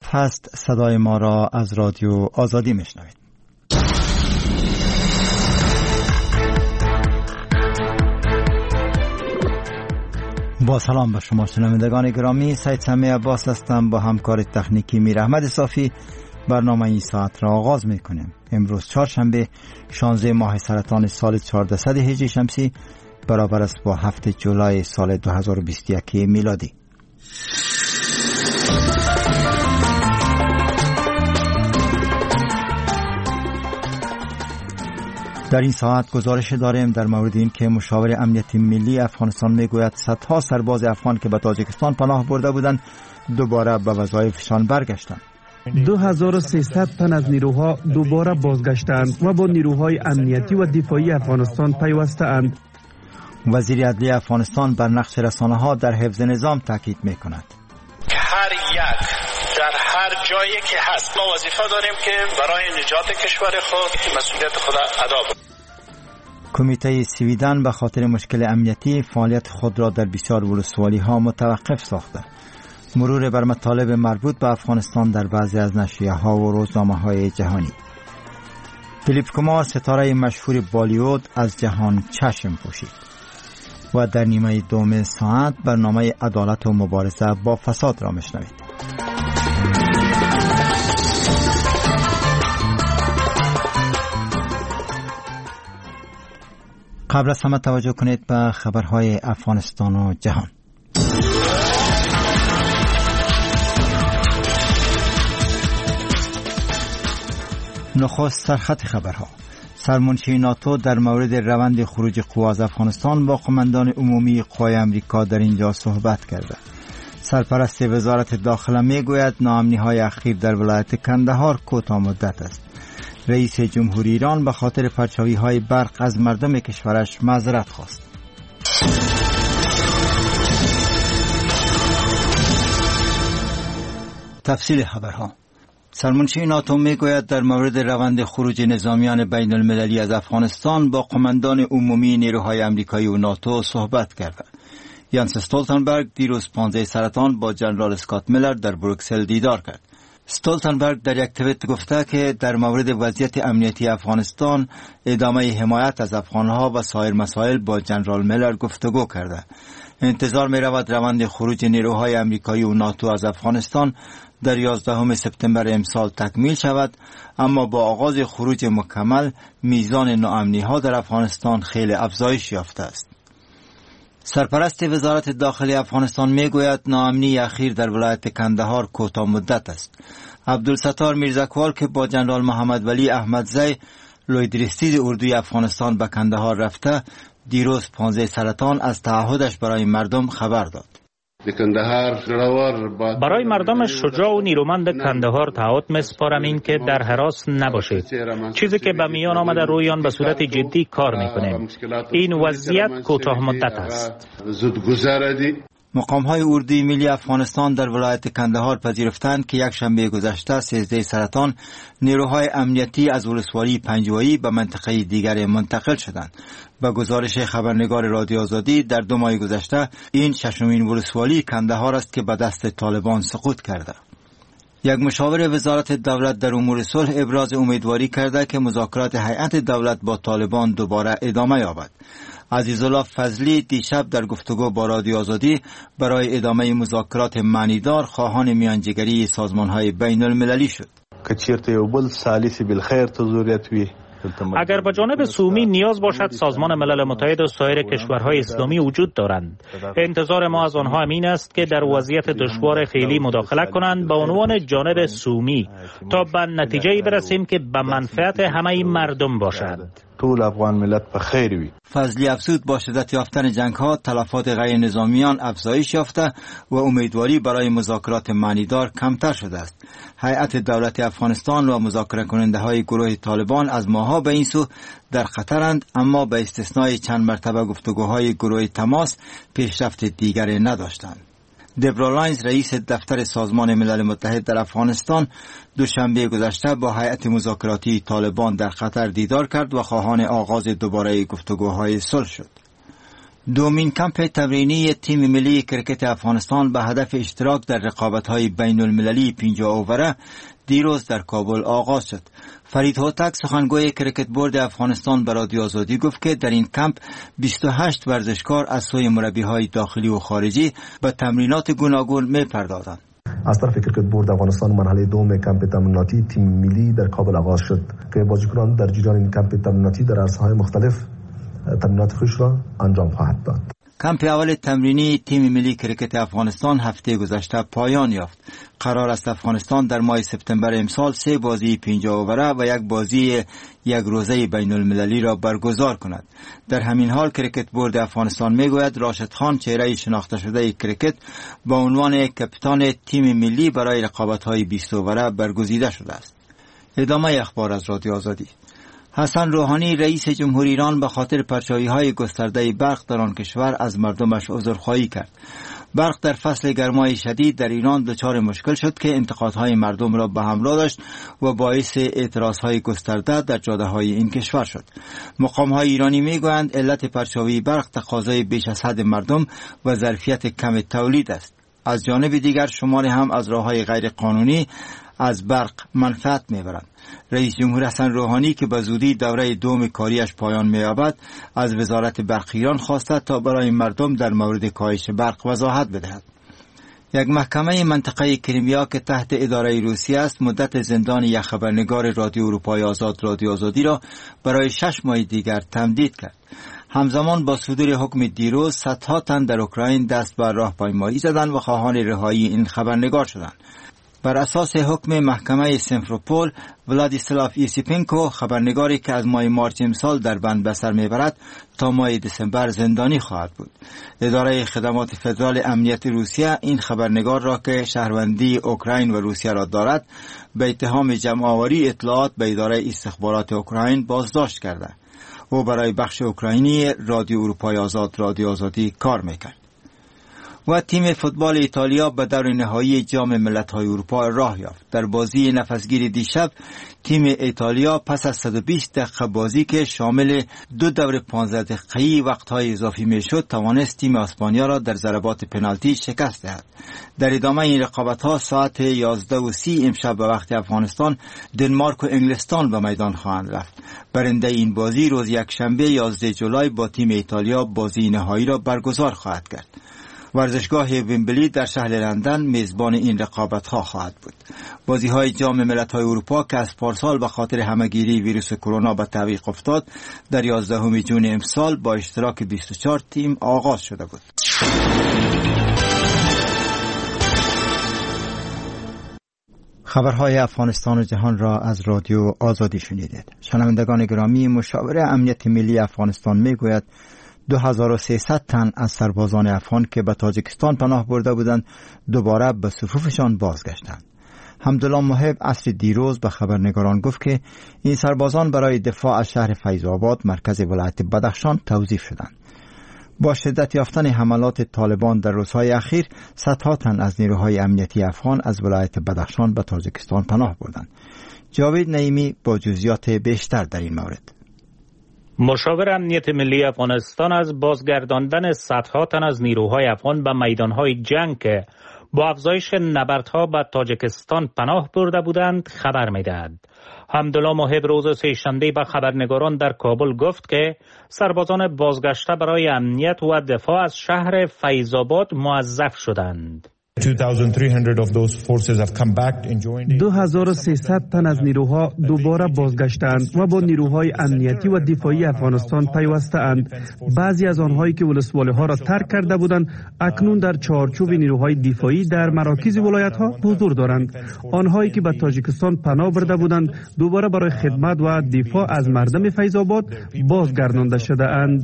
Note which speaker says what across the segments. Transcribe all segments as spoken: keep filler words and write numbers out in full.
Speaker 1: هست. صدای ما را از رادیو آزادی میشنوید. با سلام به شما شنوندگان گرامی، سید سمیع عباس هستم. با همکار تکنیکی میر احمد صافی برنامه این ساعت را آغاز میکنیم. امروز چهارشنبه شانزده ماه سرطان سال چهاردهصد هجری شمسی برابر است با هفتم جولای سال دو هزار و بیست و یک میلادی. در این ساعت گزارش داریم در مورد این که مشاور امنیتی ملی افغانستان میگوید صدها سرباز افغان که به تاجیکستان پناه برده بودند دوباره به وظایفشان برگشتند.
Speaker 2: دو هزار و سیصد تن از نیروها دوباره بازگشتند و با نیروهای امنیتی و دفاعی افغانستان پیوسته‌اند.
Speaker 1: وزیر عدلیه افغانستان بر نقش رسانه‌ها در حفظ نظام تاکید می‌کند.
Speaker 3: هر یک در هر جایی که هست ما وظیفه داریم که برای نجات کشور خود مسئولیت خود ادا کنیم.
Speaker 1: کمیته سویدن به خاطر مشکل امنیتی فعالیت خود را در بسیار ولسوالی‌ها متوقف ساخته. مرور بر مطالب مربوط به افغانستان در بعضی از نشریه‌ها و روزنامه‌های جهانی. دیلیپ کمار ستاره مشهور بالیوود از جهان چشم پوشید. و در نیمه دوم ساعت برنامه عدالت و مبارزه با فساد را میشنوید. قبل از همه توجه کنید به خبرهای افغانستان و جهان. نخست سرخط خبرها. سرمنشی ناتو در مورد روند خروج قوا از افغانستان با قماندان عمومی قوای امریکا در اینجا صحبت کرده. سرپرست وزارت داخله میگوید ناامنی‌های اخیر در ولایت کندهار کوتاه مدت است. رئیس جمهوری ایران به خاطر پرچاوی‌های برق از مردم کشورش معذرت خواست. تفصیل خبرها. سرمنشی ناتو میگوید در مورد روند خروج نظامیان بین المللی از افغانستان با قماندان عمومی نیروهای امریکایی و ناتو صحبت کرده. یانس استولتنبرگ دیروز پانزده سرطان با جنرال اسکات میلر در بروکسل دیدار کرد. استولتنبرگ در یک توییت گفته که در مورد وضعیت امنیتی افغانستان، ادامه حمایت از افغانها و سایر مسائل با جنرال میلر گفتگو کرده. انتظار می رود روند خروج نیروهای امریکایی و ناتو از افغانستان در یازدهم سپتامبر امسال تکمیل شود، اما با آغاز خروج مکمل میزان ناامنی ها در افغانستان خیلی افزایش یافته است. سرپرست وزارت داخلی افغانستان میگوید ناامنی اخیر در ولایت کندهار کوتاه مدت است. عبدالستار میرزاکوال که با جنرال محمد ولی احمدزی لویدریستید اردوی افغانستان به کندهار رفته، دیروز پانزده سرطان از تعهدش برای مردم خبر داد.
Speaker 4: برای مردم شجاع و نیرومند کندهار تعهد می‌سپارم این که در هراس نباشید. چیزی که به میان آمده روی آن به صورت جدی کار می‌کنیم. این وضعیت کوتاه مدت است.
Speaker 1: مقام‌های اردوی ملی افغانستان در ولایت کندهار پذیرفتند که یک شنبه گذشته سیزده سرطان نیروهای امنیتی از ولسوالی پنجوایی به منطقه دیگر منتقل شدند. با گزارش خبرنگار رادیو آزادی در دو ماه گذشته این ششمین ولسوالی کندهار است که به دست طالبان سقوط کرده. یک مشاور وزارت دولت در امور صلح ابراز امیدواری کرده که مذاکرات هیئت دولت با طالبان دوباره ادامه یابد. عزیزالله فضلی دیشب در گفتگو با رادیو آزادی برای ادامه مذاکرات معنیدار خواهان میانجیگری سازمان‌های بین المللی شد.
Speaker 4: اگر به جانب سومی نیاز باشد سازمان ملل متحد و سایر کشورهای اسلامی وجود دارند. انتظار ما از آنها همین است که در وضعیت دشوار فعلی مداخله کنند به عنوان جانب سومی تا به نتیجه‌ای برسیم که به منفعت همه مردم باشد.
Speaker 5: طول افغان ملت په خیر وي.
Speaker 1: فضلی افزود با شدت یافتن جنگ ها تلفات غیر نظامیان افزایش یافته و امیدواری برای مذاکرات معنیدار کمتر شده است. هیئت دولت افغانستان و مذاکره کننده های گروه طالبان از ماها به این سو در خطرند، اما به استثنای چند مرتبه گفتگوهای گروه تماس پیشرفت دیگری نداشتند. دبرا لاینز رئیس دفتر سازمان ملل متحد در افغانستان دوشنبه گذشته با هیئت مذاکراتی طالبان در قطر دیدار کرد و خواهان آغاز دوباره گفتگوهای صلح شد. دومین کمپ تمرینی تیم ملی کرکت افغانستان به هدف اشتراک در رقابت‌های بین المللی پنجاه اووره دیروز در کابل آغاز شد. فرید هوتک سخنگوی کرکت بورد افغانستان به رادیو آزادی گفت که در این کمپ بیست و هشت ورزشکار از سوی مربی‌های داخلی و خارجی به تمرینات گوناگون می‌پردازند.
Speaker 6: از طرف کرکت بورد افغانستان مرحله دوم کمپ تمریناتی تیم ملی در کابل آغاز شد که بازیکنان در جریان این کمپ تمریناتی در عرصه‌های مختلف تمرینات خوش را انجام خواهد داد.
Speaker 1: کمپ اول تمرینی تیم ملی کرکت افغانستان هفته گذشته پایان یافت. قرار است افغانستان در ماه سپتامبر امسال سه بازی پنجاه اووره و یک بازی یک روزه بین المللی را برگزار کند. در همین حال کرکت بورد افغانستان میگوید راشد خان چهره شناخته شده کرکت با عنوان کاپیتان تیم ملی برای رقابت‌های بیست اووره برگزیده شده است. ادامه اخبار از رادیو آزادی. حسن روحانی رئیس جمهوری ایران به خاطر پرچایی‌های گسترده برق در آن کشور از مردمش عذرخواهی کرد. برق در فصل گرمای شدید در ایران دچار مشکل شد که انتقادهای مردم را به حمله داشت و باعث اعتراضهای گسترده در جاده‌های این کشور شد. مقام‌های ایرانی می‌گویند علت پرچاوی برق تقاضای بیش از حد مردم و ظرفیت کم تولید است. از جانب دیگر شماری هم از راه‌های غیر قانونی از برق منفعت می‌برند. رئیس جمهور حسن روحانی که به زودی دوره دوم کاریش پایان می‌یابد از وزارت برق ایران خواسته تا برای مردم در مورد کاهش برق وضاحت بدهد. یک محکمه منطقه کریمیا که تحت اداره روسیه است مدت زندان یک خبرنگار رادیو اروپای آزاد رادیو آزادی را برای شش ماه دیگر تمدید کرد. همزمان با صدور حکم دیروز صدها تن در اوکراین دست به راهپیمایی زدند و خواهان رهایی این خبرنگار شدند. بر اساس حکم محکمه سیمفروپول، ولادیسلاف یوسیپنکو خبرنگاری که از ماه مارچ امسال در بند به سر میبرد تا ماه دسامبر زندانی خواهد بود. اداره خدمات فدرال امنیت روسیه این خبرنگار را که شهروندی اوکراین و روسیه را دارد به اتهام جمع‌آوری اطلاعات به اداره استخبارات اوکراین بازداشت کرده. او برای بخش اوکراینی رادیو اروپای آزاد رادیو آزادی کار میکرد. و تیم فوتبال ایتالیا به دور نهایی جام ملت‌های اروپا راه یافت. در بازی نفسگیر دیشب تیم ایتالیا پس از صد و بیست دقیقه بازی که شامل دو دور پانزده دقیقه‌ای وقت‌های اضافی میشد توانست تیم اسپانیا را در ضربات پنالتی شکست دهد. در ادامه این رقابت‌ها ساعت یازده و سی امشب به وقت افغانستان دنمارک و انگلستان به میدان خواهند رفت. برنده این بازی روز یکشنبه یازده جولای با تیم ایتالیا بازی نهایی را برگزار خواهد کرد. ورزشگاه ویمبلی در شهر لندن میزبان این رقابت‌ها خواهد بود. بازی‌های جام ملت‌های اروپا که از پارسال به خاطر همه‌گیری ویروس کرونا به تعویق افتاد در یازدهم ژوئن امسال با اشتراک بیست و چهار تیم آغاز شده بود. خبرهای افغانستان و جهان را از رادیو آزادی شنیدید. شنوندگان گرامی، مشاور امنیت ملی افغانستان میگوید دو هزار و سیصد تن از سربازان افغان که به تاجیکستان پناه برده بودند دوباره به صفوفشان بازگشتند. حمدالله محب عصر دیروز به خبرنگاران گفت که این سربازان برای دفاع از شهر فیض آباد مرکز ولایت بدخشان توظیف شدند. با شدت یافتن حملات طالبان در روزهای اخیر صدها تن از نیروهای امنیتی افغان از ولایت بدخشان به تاجیکستان پناه بردند. جاوید نعیمی با جزئیات بیشتر در این مورد.
Speaker 4: مشاور امنیت ملی افغانستان از بازگرداندن صدها تن از نیروهای افغان به میدانهای جنگ که با افزایش نبردها به تاجیکستان پناه برده بودند خبر می‌دهد. حمدالله محب روز سه‌شنبه به خبرنگاران در کابل گفت که سربازان بازگشته برای امنیت و دفاع از شهر فیض آباد موظف شدند.
Speaker 2: دو هزار و سیصد تن از نیروها دوباره بازگشتند و با نیروهای امنیتی و دفاعی افغانستان پیوسته‌اند. بعضی از آنهایی که ولسوالی ها را ترک کرده بودند اکنون در چارچوب نیروهای دفاعی در مراکز ولایت ها حضور دارند. آنهایی که به تاجیکستان پناه برده بودند دوباره برای خدمت و دفاع از مردم فیض آباد بازگردانده شده اند.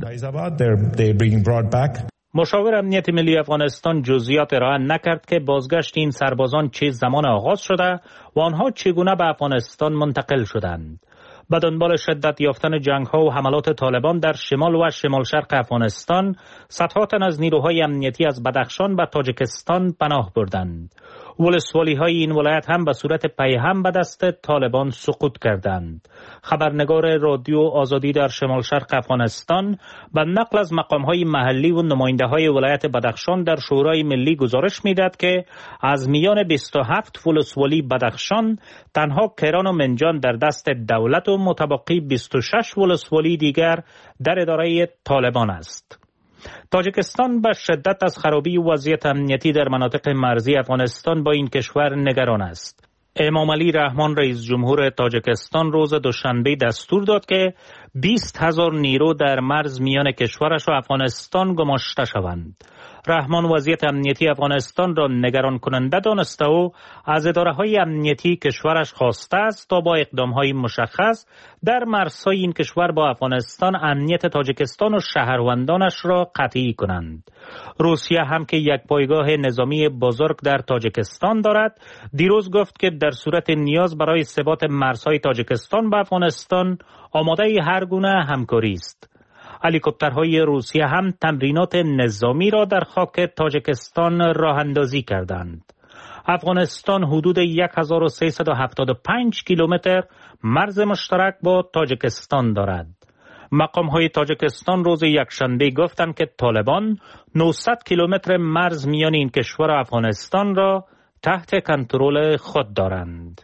Speaker 4: مشاور امنیت ملی افغانستان جزئیات ارائه نکرد که بازگشت این سربازان چه زمان آغاز شده و آنها چگونه به افغانستان منتقل شدند. به دنبال شدت یافتن جنگ‌ها و حملات طالبان در شمال و شمال شرق افغانستان، صدها تن از نیروهای امنیتی از بدخشان به تاجیکستان پناه بردند. ولسوالی‌های این ولایت هم به صورت پیهم به دست طالبان سقوط کردند. خبرنگار رادیو آزادی در شمال شرق افغانستان به نقل از مقام‌های محلی و نماینده‌های ولایت بدخشان در شورای ملی گزارش می‌دهد که از میان بیست و هفت ولسوالی بدخشان تنها کران و منجان در دست دولت و متبقی بیست و شش ولسوالی دیگر در اداره طالبان است. تاجیکستان به شدت از خرابی وضعیت امنیتی در مناطق مرزی افغانستان با این کشور نگران است. امام علی رحمان رئیس جمهور تاجیکستان روز دوشنبه دستور داد که بیست هزار نیرو در مرز میان کشورش و افغانستان گماشته شوند. رحمان وضعیت امنیتی افغانستان را نگران کننده دانسته و از اداره‌های امنیتی کشورش خواسته است تا با اقدام‌های مشخص در مرزهای این کشور با افغانستان امنیت تاجیکستان و شهروندانش را قطعی کنند. روسیه هم که یک پایگاه نظامی بزرگ در تاجیکستان دارد، دیروز گفت که در صورت نیاز برای ثبات مرزهای تاجیکستان با افغانستان آماده هر گونه همکاری است. هلیکوپترهای روسیه هم تمرینات نظامی را در خاک تاجیکستان راه اندازی کردند. افغانستان حدود هزار و سیصد و هفتاد و پنج کیلومتر مرز مشترک با تاجیکستان دارد. مقام‌های تاجیکستان روز یکشنبه گفتند که طالبان نهصد کیلومتر مرز میان این کشور و افغانستان را تحت کنترل خود دارند.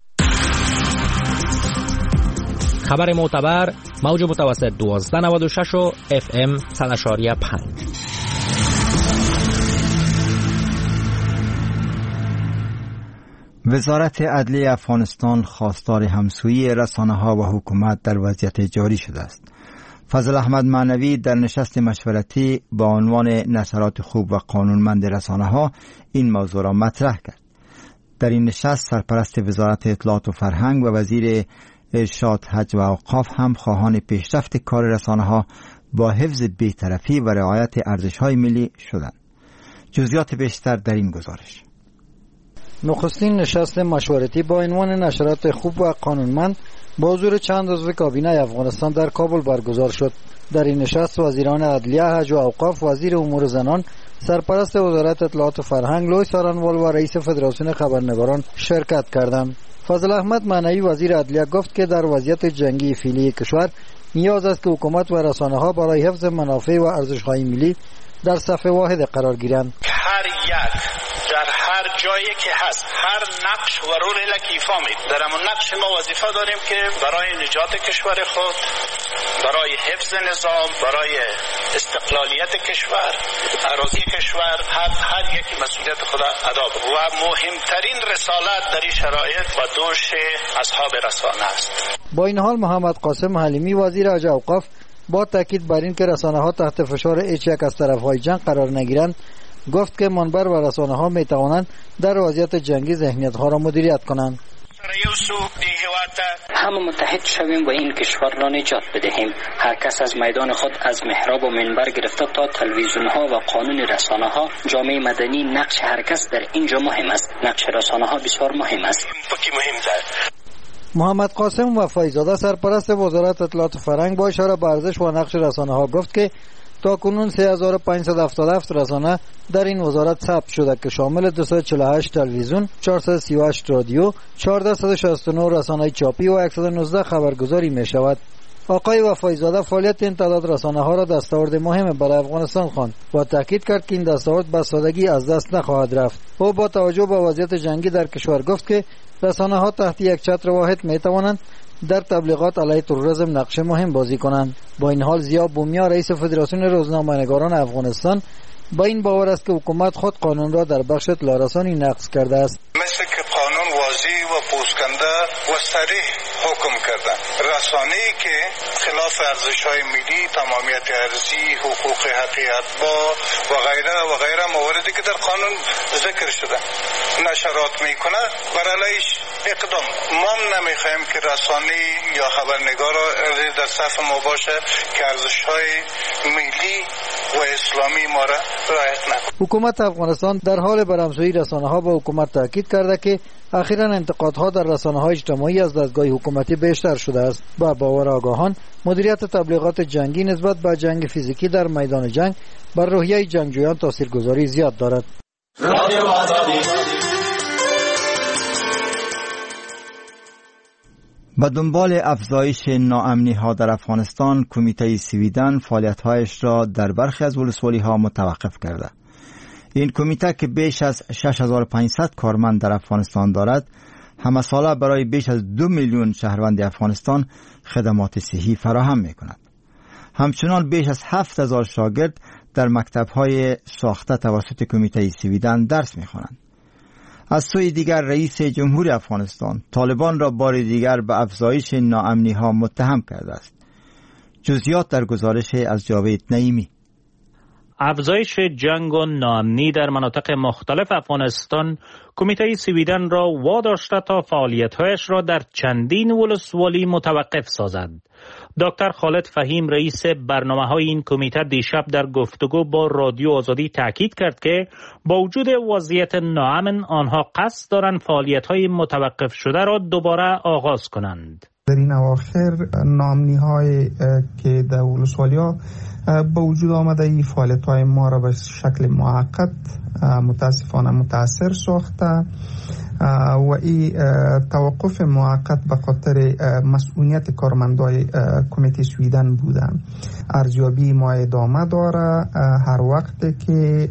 Speaker 7: خبر معتبر موج متوسط دوازده نود و شش و اف ام صد و پنج.
Speaker 1: وزارت عدلیه افغانستان خواستار همسویی رسانه‌ها و حکومت در وضعیت جاری شده است. فضل احمد معنوی در نشست مشورتی با عنوان نشرات خوب و قانونمند رسانه‌ها این موضوع را مطرح کرد. در این نشست سرپرست وزارت اطلاعات و فرهنگ و وزیر ارشاد، حج و اوقاف هم خواهان پیشرفت کار رسانه‌ها با حفظ بی‌طرفی و رعایت ارزش‌های ملی شدند. جزئیات بیشتر در این گزارش.
Speaker 8: نخستین نشست مشورتی با عنوان نشرات خوب و قانونمند با حضور چند عضو کابینه افغانستان در کابل برگزار شد. در این نشست وزیران عدلیه، حج و اوقاف، وزیر امور زنان، سرپرست وزارت اطلاعات و فرهنگ لوی سارنوال و رئیس فدراسیون خبرنگاران شرکت کردند. فضل احمد معنوی وزیر عدلیه گفت که در وضعیت جنگی فعلی کشور نیاز است که حکومت و رسانه‌ها برای حفظ منافع و ارزش‌های ملی در صف واحد قرار گیرند.
Speaker 3: هر یک در هر جایی که هست هر نقش و رول لکیفا می در همون نقش ما وظیفه داریم که برای نجات کشور خود، برای حفظ نظام، برای استقلالیت کشور، اراضی کشور، هر هر یک مسئولیت خود ادا و مهمترین رسالت در این شرایط و دوش اصحاب رسانه است.
Speaker 8: با این حال محمد قاسم حلیمی وزیر حج و اوقاف با تاکید بر این که رسانه‌ها تحت فشار هیچ یک از طرف‌های جنگ قرار نگیرند گفت که منبر و رسانه‌ها می‌توانند در وضعیت جنگی ذهنیت‌ها را مدیریت کنند.
Speaker 9: همه متحد شویم و این کشور را نجات بدهیم. هر کس از میدان خود از محراب و منبر گرفته تا تلویزیون‌ها و قانون رسانه‌ها، جامعه مدنی، نقش هر کس در اینجا مهم است. نقش رسانه‌ها بسیار مهم است.
Speaker 8: محمد قاسم وفایزاده سرپرست وزارت اطلاعات و فرهنگ با اشاره به ارزش و نقش رسانه‌ها گفت که تاکنون سه هزار و پانصد و هفتاد و هفت رسانه در این وزارت ثبت شده که شامل دویست و چهل و هشت تلویزیون، چهارصد و سی و هشت رادیو، چهارصد و شصت و نه رسانه چاپی و صد و نوزده خبرگزاری می شود. آقای وفایزاده فعالیت این تعداد رسانه ها را دستاورد مهم برای افغانستان خواند و تاکید کرد که این دستاورد به سادگی از دست نخواهد رفت. او با توجه به وضعیت جنگی در کشور گفت که رسانه ها تحت یک چتر واحد می توانند در تبلیغات علیه تروریسم نقش مهم بازی کنند. با این حال ضیا بومیا رئیس فدراسیون روزنامه‌نگاران افغانستان با این باور است که حکومت خود قانون را در بخش اطلاع‌رسانی نقض کرده است.
Speaker 10: مثل که قانون واضح و پوزکنده و صریح حکم کرده، رسانه‌ای که خلاف ارزش‌های ملی، تمامیت ارضی، حقوق حقیقت با و غیره و غیره مواردی که در قانون ذکر شده نشرات میکنه بر علیهش اقدام. ما نمیخوایم که رسانه یا خبرنگار در صف ما باشه که ارزش‌های ملی و اسلامی ما را رعایت نکنه.
Speaker 8: حکومت افغانستان در حال برهم‌زایی رسانه‌ها با حکومت تاکید کرده که اخیراً انتقادها در رسانه‌های اجتماعی از دستگاه حکومتی بیشتر شده است. با باور آگاهان، مدیریت تبلیغات جنگی نسبت به جنگ فیزیکی در میدان جنگ بر روحیه جنگجویان تاثیرگذاری زیاد دارد.
Speaker 1: با دنبال افزایش ناامنی‌ها در افغانستان، کمیته سویدن فعالیت‌هایش را در برخی از ولسوالی‌ها متوقف کرده. این کمیته که بیش از شش هزار و پانصد کارمند در افغانستان دارد، همه ساله برای بیش از دو میلیون شهروند افغانستان خدمات صحی فراهم می‌کند. همچنان بیش از هفت هزار شاگرد در مکتب‌های ساخته توسط کمیته سویدن درس می‌خوانند. از سوی دیگر رئیس جمهور افغانستان طالبان را بار دیگر به افزایش ناامنی‌ها متهم کرده است. جزئیات در گزارش از جاوید نعیمی.
Speaker 4: افزایش جنگ و ناامنی در مناطق مختلف افغانستان کمیته سویدن را واداشته تا فعالیت‌هایش را در چندین ولسوالی متوقف سازد. دکتر خالد فهیم رئیس برنامه‌های این کمیته دیشب در گفتگو با رادیو آزادی تاکید کرد که با وجود وضعیت ناامن آنها قصد دارند فعالیت‌های متوقف شده را دوباره آغاز کنند.
Speaker 11: در این اواخر ناامنی‌های که در ولسوالی‌ها با وجود آمده، این فعالیت‌های ما را به شکل موقت متاسفانه متاثر ساخته و این توقف موقت به خاطر مسئولیت کارمندای کمیته سویدن بوده. ارزیابی ما ادامه داره. هر وقت که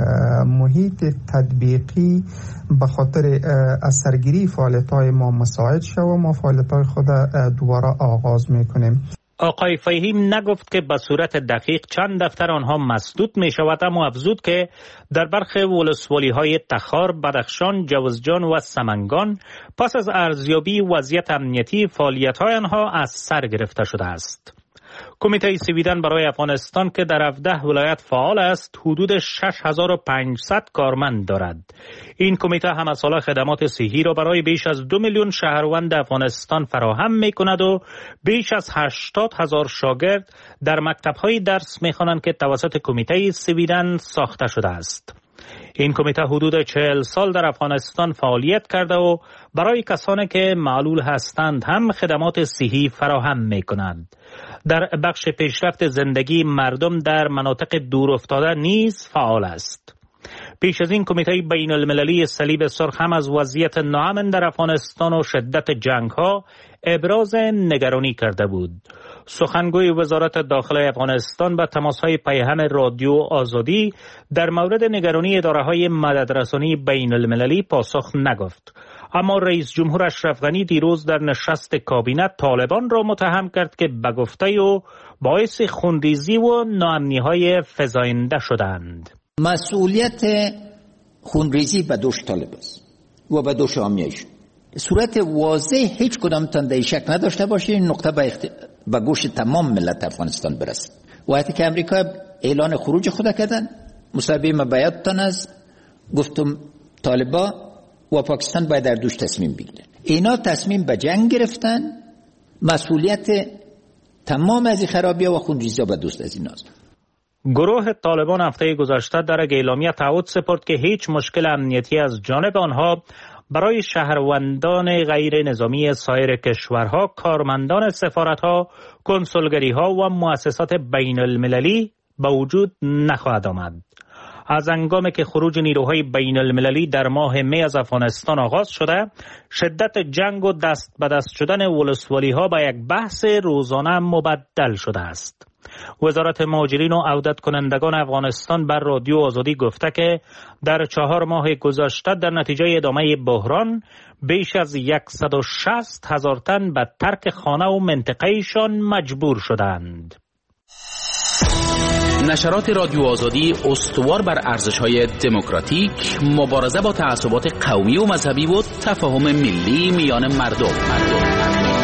Speaker 11: محیط تطبیقی به خاطر از سرگیری فعالیت‌های ما مساعد شود، ما فعالیت‌های خود دوباره آغاز می‌کنیم.
Speaker 4: آقای فهیم نگفت که به صورت دقیق چند دفتر آنها مسدود می شود، اما افزود که در برخی ولسوالی های تخار، بدخشان، جوزجان و سمنگان پس از ارزیابی وضعیت امنیتی فعالیت های آنها از سر گرفته شده است. کمیته سویدن برای افغانستان که در هفده ولایت فعال است، حدود شش هزار و پانصد کارمند دارد. این کمیته همه ساله خدمات صحی را برای بیش از دو میلیون شهروند افغانستان فراهم می کند و بیش از هشتاد هزار شاگرد در مکتب‌های درس می خوانند که توسط کمیته سویدن ساخته شده است. این کمیته حدود چهل سال در افغانستان فعالیت کرده و برای کسانی که معلول هستند هم خدمات صحی فراهم می کند. در بخش پیشرفت زندگی مردم در مناطق دور افتاده نیز فعال است. پیش از این کمیته بین المللی صلیب سرخ هم از وضعیت ناامن در افغانستان و شدت جنگ ها ابراز نگرانی کرده بود. سخنگوی وزارت داخله افغانستان به تماس‌های پیهم رادیو آزادی در مورد نگرانی اداره‌های مددرسانی بین المللی پاسخ نگفت. اما رئیس جمهور اشرف غنی دیروز در نشست کابینه طالبان را متهم کرد که به گفته او باعث خونریزی و ناامنی‌های فزاینده شدند.
Speaker 12: مسئولیت خونریزی به دوش طالب است و به دوش حامیش. صورت واضح هیچ کدام تنده شک نداشته باشه این نقطه به, اخت... به گوش تمام ملت افغانستان برسد. وقتی که امریکا اعلان خروج خود کردن، مصاحبه ما بیاتتان است، گفتم طالبا و پاکستان باید در دوش تصمیم بگیرن. اینا تصمیم به جنگ گرفتن، مسئولیت تمام از این خرابی‌ها و خونریزی‌ها به دوست از این است.
Speaker 4: گروه طالبان هفته گذشته در یک اعلامیه تعهد سپرد که هیچ مشکل امنیتی از جانب آنها برای شهروندان غیر نظامی سایر کشورها، کارمندان سفارتها، کنسولگری‌ها و مؤسسات بین المللی به وجود نخواهد آمد. از هنگامی که خروج نیروهای بین المللی در ماه می از افغانستان آغاز شده، شدت جنگ و دست به دست شدن ولسوالی ها به یک بحث روزانه مبدل شده است. وزارت مهاجرین و عودت کنندگان افغانستان بر رادیو آزادی گفته که در چهار ماه گذشته در نتیجه ادامه بحران بیش از صد و شصت هزار تن به ترک خانه و منطقه‌شان مجبور شدند.
Speaker 13: نشرات رادیو آزادی استوار بر ارزش‌های دموکراتیک، مبارزه با تعصبات قومی و مذهبی و تفاهم ملی میان مردم. مردم.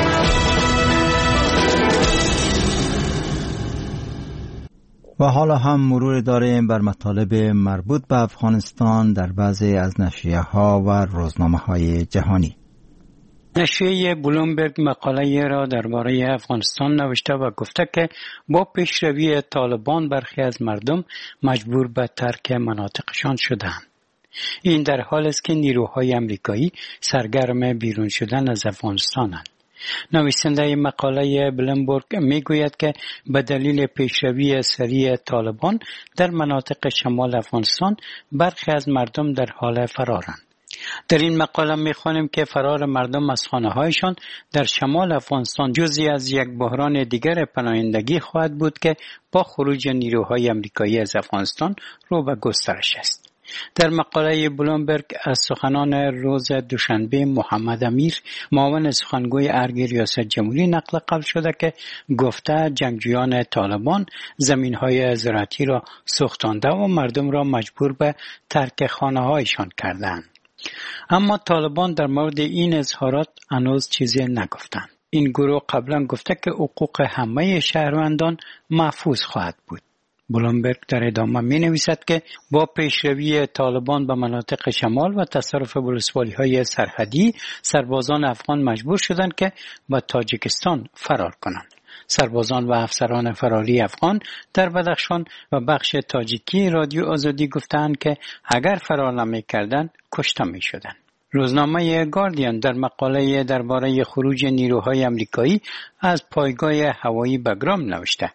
Speaker 1: و حالا هم مرور داریم بر مطالب مربوط به افغانستان در بعضی از نشریه‌ها و روزنامه‌های جهانی.
Speaker 14: نشریه بلومبرگ مقاله را درباره افغانستان نوشته و گفته که با پیشروی طالبان برخی از مردم مجبور به ترک مناطقشان شدند. این در حال است که نیروهای آمریکایی سرگرم بیرون شدن از افغانستانند. نویسنده مقاله بلومبرگ میگوید که به دلیل پیشروی سریع طالبان در مناطق شمال افغانستان برخی از مردم در حال فرارند. در این مقاله میخوانیم که فرار مردم از خانه‌هایشان در شمال افغانستان جزئی از یک بحران دیگر پناهندگی خواهد بود که با خروج نیروهای آمریکایی از افغانستان رو به گسترش است. در مقاله بلومبرگ از سخنان روز دوشنبه محمد امیر معاون سخنگوی ارگ ریاست جمهوری نقل قول شده که گفته جنگجویان طالبان زمین‌های زراعتی را سوختانده و مردم را مجبور به ترک خانه‌هایشان کردند. اما طالبان در مورد این اظهارات هنوز چیزی نگفتند. این گروه قبلا گفته که حقوق همه شهروندان محفوظ خواهد بود. بلومبرگ در ادامه می نویسد که با پیشروی طالبان به مناطق شمال و تصرف ولسوالی‌های سرحدی سربازان افغان مجبور شدند که به تاجیکستان فرار کنند. سربازان و افسران فراری افغان در بدخشان و بخش تاجیکی رادیو آزادی گفتند که اگر فرار نمی‌کردند کشته می‌شدند. روزنامه گاردین در مقاله درباره خروج نیروهای آمریکایی از پایگاه هوایی بگرام نوشته.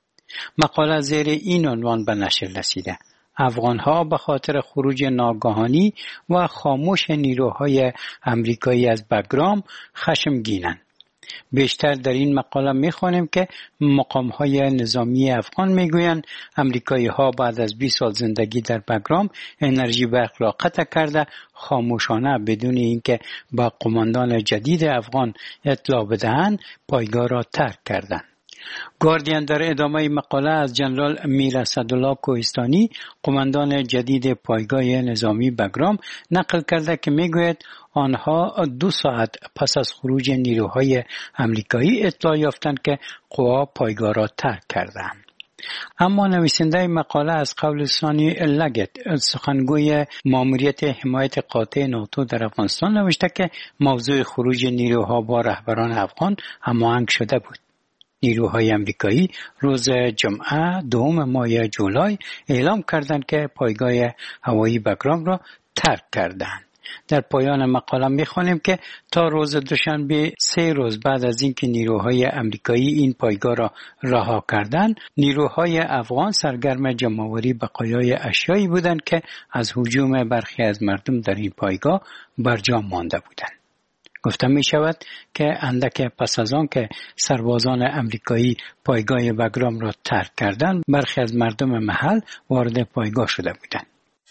Speaker 14: مقاله زیر این عنوان به نشر رسیده: افغان‌ها به خاطر خروج ناگهانی و خاموش نیروهای آمریکایی از بگرام خشمگینند. بیشتر در این مقاله می‌خوانیم که مقام‌های نظامی افغان می‌گویند آمریکایی‌ها بعد از بیست سال زندگی در بگرام انرژی برق را قطع کرده خاموشانه بدون اینکه با قماندان جدید افغان اطلاع بدهند پایگاه را ترک کردند. گاردین در ادامه مقاله از جنرال میر اسدالله کوهستانی قماندان جدید پایگاه نظامی بگرام نقل کرده که میگوید آنها دو ساعت پس از خروج نیروهای آمریکایی اطلاع یافتند که قوا پایگاه را ترک کردند. اما نویسنده مقاله از قول ثانی لگت سخنگوی ماموریت حمایت قاطع ناتو در افغانستان نوشته که موضوع خروج نیروها با رهبران افغان هماهنگ شده بود. نیروهای آمریکایی روز جمعه دوم ماه جولای اعلام کردند که پایگاه هوایی بگرام را ترک کردند. در پایان مقاله می‌خوانیم که تا روز دوشنبه سه روز بعد از اینکه نیروهای آمریکایی این پایگاه را رها کردند، نیروهای افغان سرگرم جمع‌آوری بقایای اشیایی بودند که از هجوم برخی از مردم در این پایگاه برجا مانده بودند. گفته می شود که اندک پس از آن که سربازان آمریکایی پایگاه بگرام را ترک کردند، برخی از مردم محل وارد پایگاه شده بودند.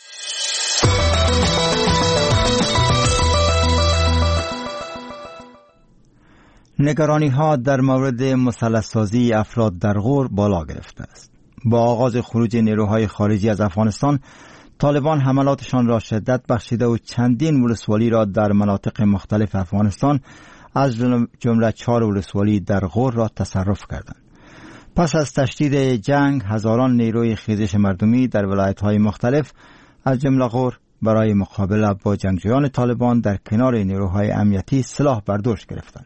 Speaker 1: نگرانی ها در مورد مسلح‌سازی افراد در غور بالا گرفته است. با آغاز خروج نیروهای خارجی از افغانستان، طالبان حملاتشان را شدت بخشیده و چندین ولسوالی را در مناطق مختلف افغانستان از جمله چهار ولسوالی در غور را تصرف کردند. پس از تشدید جنگ، هزاران نیروی خیزش مردمی در ولایت‌های مختلف از جمله غور برای مقابله با جنگجویان طالبان در کنار نیروهای امنیتی سلاح برداشت گرفتند.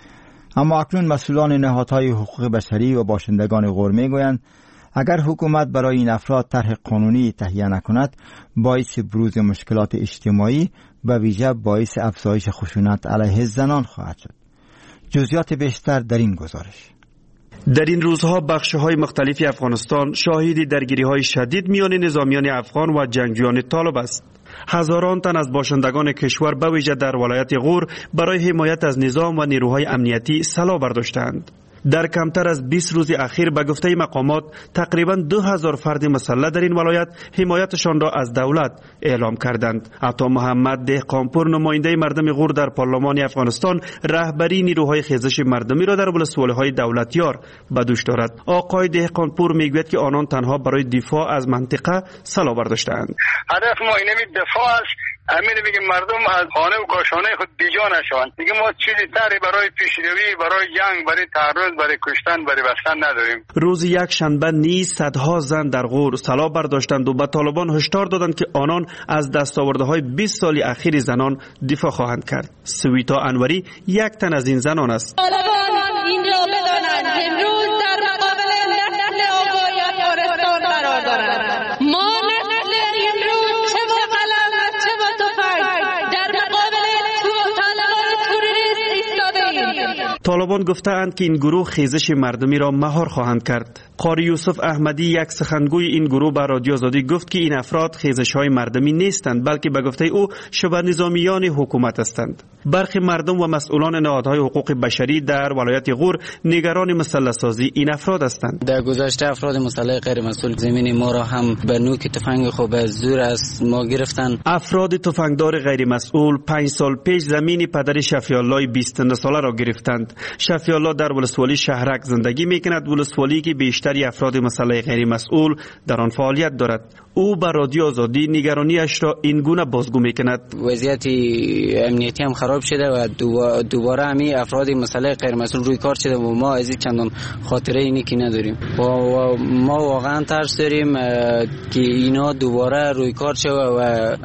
Speaker 1: اما اکنون مسئولان نهادهای حقوق بشری و باشندگان غور میگویند اگر حکومت برای این افراد طرح قانونی تهیه نکند، باعث بروز مشکلات اجتماعی و ویژه باعث افزایش خشونت علیه زنان خواهد شد. جزئیات بیشتر در این گزارش.
Speaker 2: در این روزها بخش‌های مختلف افغانستان شاهد درگیری‌های شدید میان نظامیان افغان و جنگجویان طالب است. هزاران تن از باشندگان کشور به ویژه در ولایت غور برای حمایت از نظام و نیروهای امنیتی سلاح برداشتند. در کمتر از بیست روز اخیر به گفته مقامات تقریبا دو هزار فرد مسلح در این ولایت حمایتشان را از دولت اعلام کردند. عطا محمد دهقانپور، نماینده مردم غور در پارلمان افغانستان، رهبری نیروهای خیزش مردمی را در ولسوالی‌های دولتیار به دوش دارد. آقای دهقانپور میگوید که آنان تنها برای دفاع از منطقه سلاح برداشتند.
Speaker 15: هدف ما اینه دفاع است. همین میگه مردم از خانه و کاشانه خود بیجا نشوند. دیگه ما چیزی تری برای پیشروی، برای جنگ، برای تعرض، برای کشتن، برای بستن نداریم.
Speaker 2: روز یک شنبه نیز صدها زن در غور سلاح برداشتند و به طالبان هشدار دادند که آنان از دستاوردهای بیست سالی اخیر زنان دفاع خواهند کرد. سویتا انوری یک تن از این زنان است.
Speaker 16: طالبان این را بدانند امروز در مقابل نسل آگاه افغانستان قرار دارند. ما نسل امروز چه با قلم
Speaker 2: طالبان گفتند که این گروه خیزش مردمی را مهار خواهند کرد. قاری یوسف احمدی یک سخنگوی این گروه به رادیو آزادی گفت که این افراد خیزش‌های مردمی نیستند، بلکه به گفته او شبه نظامیان حکومت هستند. برخی مردم و مسئولان نهادهای حقوق بشری در ولایت غور نگران مسلح سازی این افراد هستند.
Speaker 17: در گذشته افراد مسلح غیر مسئول زمین ما را هم به نوک تفنگ خود به زور از ما گرفتند.
Speaker 2: افراد تفنگدار غیر مسئول پنج سال پیش زمین پدر شفیع الله بیست و نه ساله را گرفتند. شفیع الله در ولسوالی شهرک زندگی میکند، ولسوالی که بیشتری افراد مسلح غیر مسئول در آن فعالیت دارد. او به رادیو آزادی نگرانیش را این گونه بازگو میکند.
Speaker 17: وضعیت امنیتی هم خراب شده و دوباره همین افراد مسلح غیر مسئول روی کار شده و ما از این چندان خاطره اینی که نداریم و ما واقعا ترس داریم که اینا دوباره روی کار شده و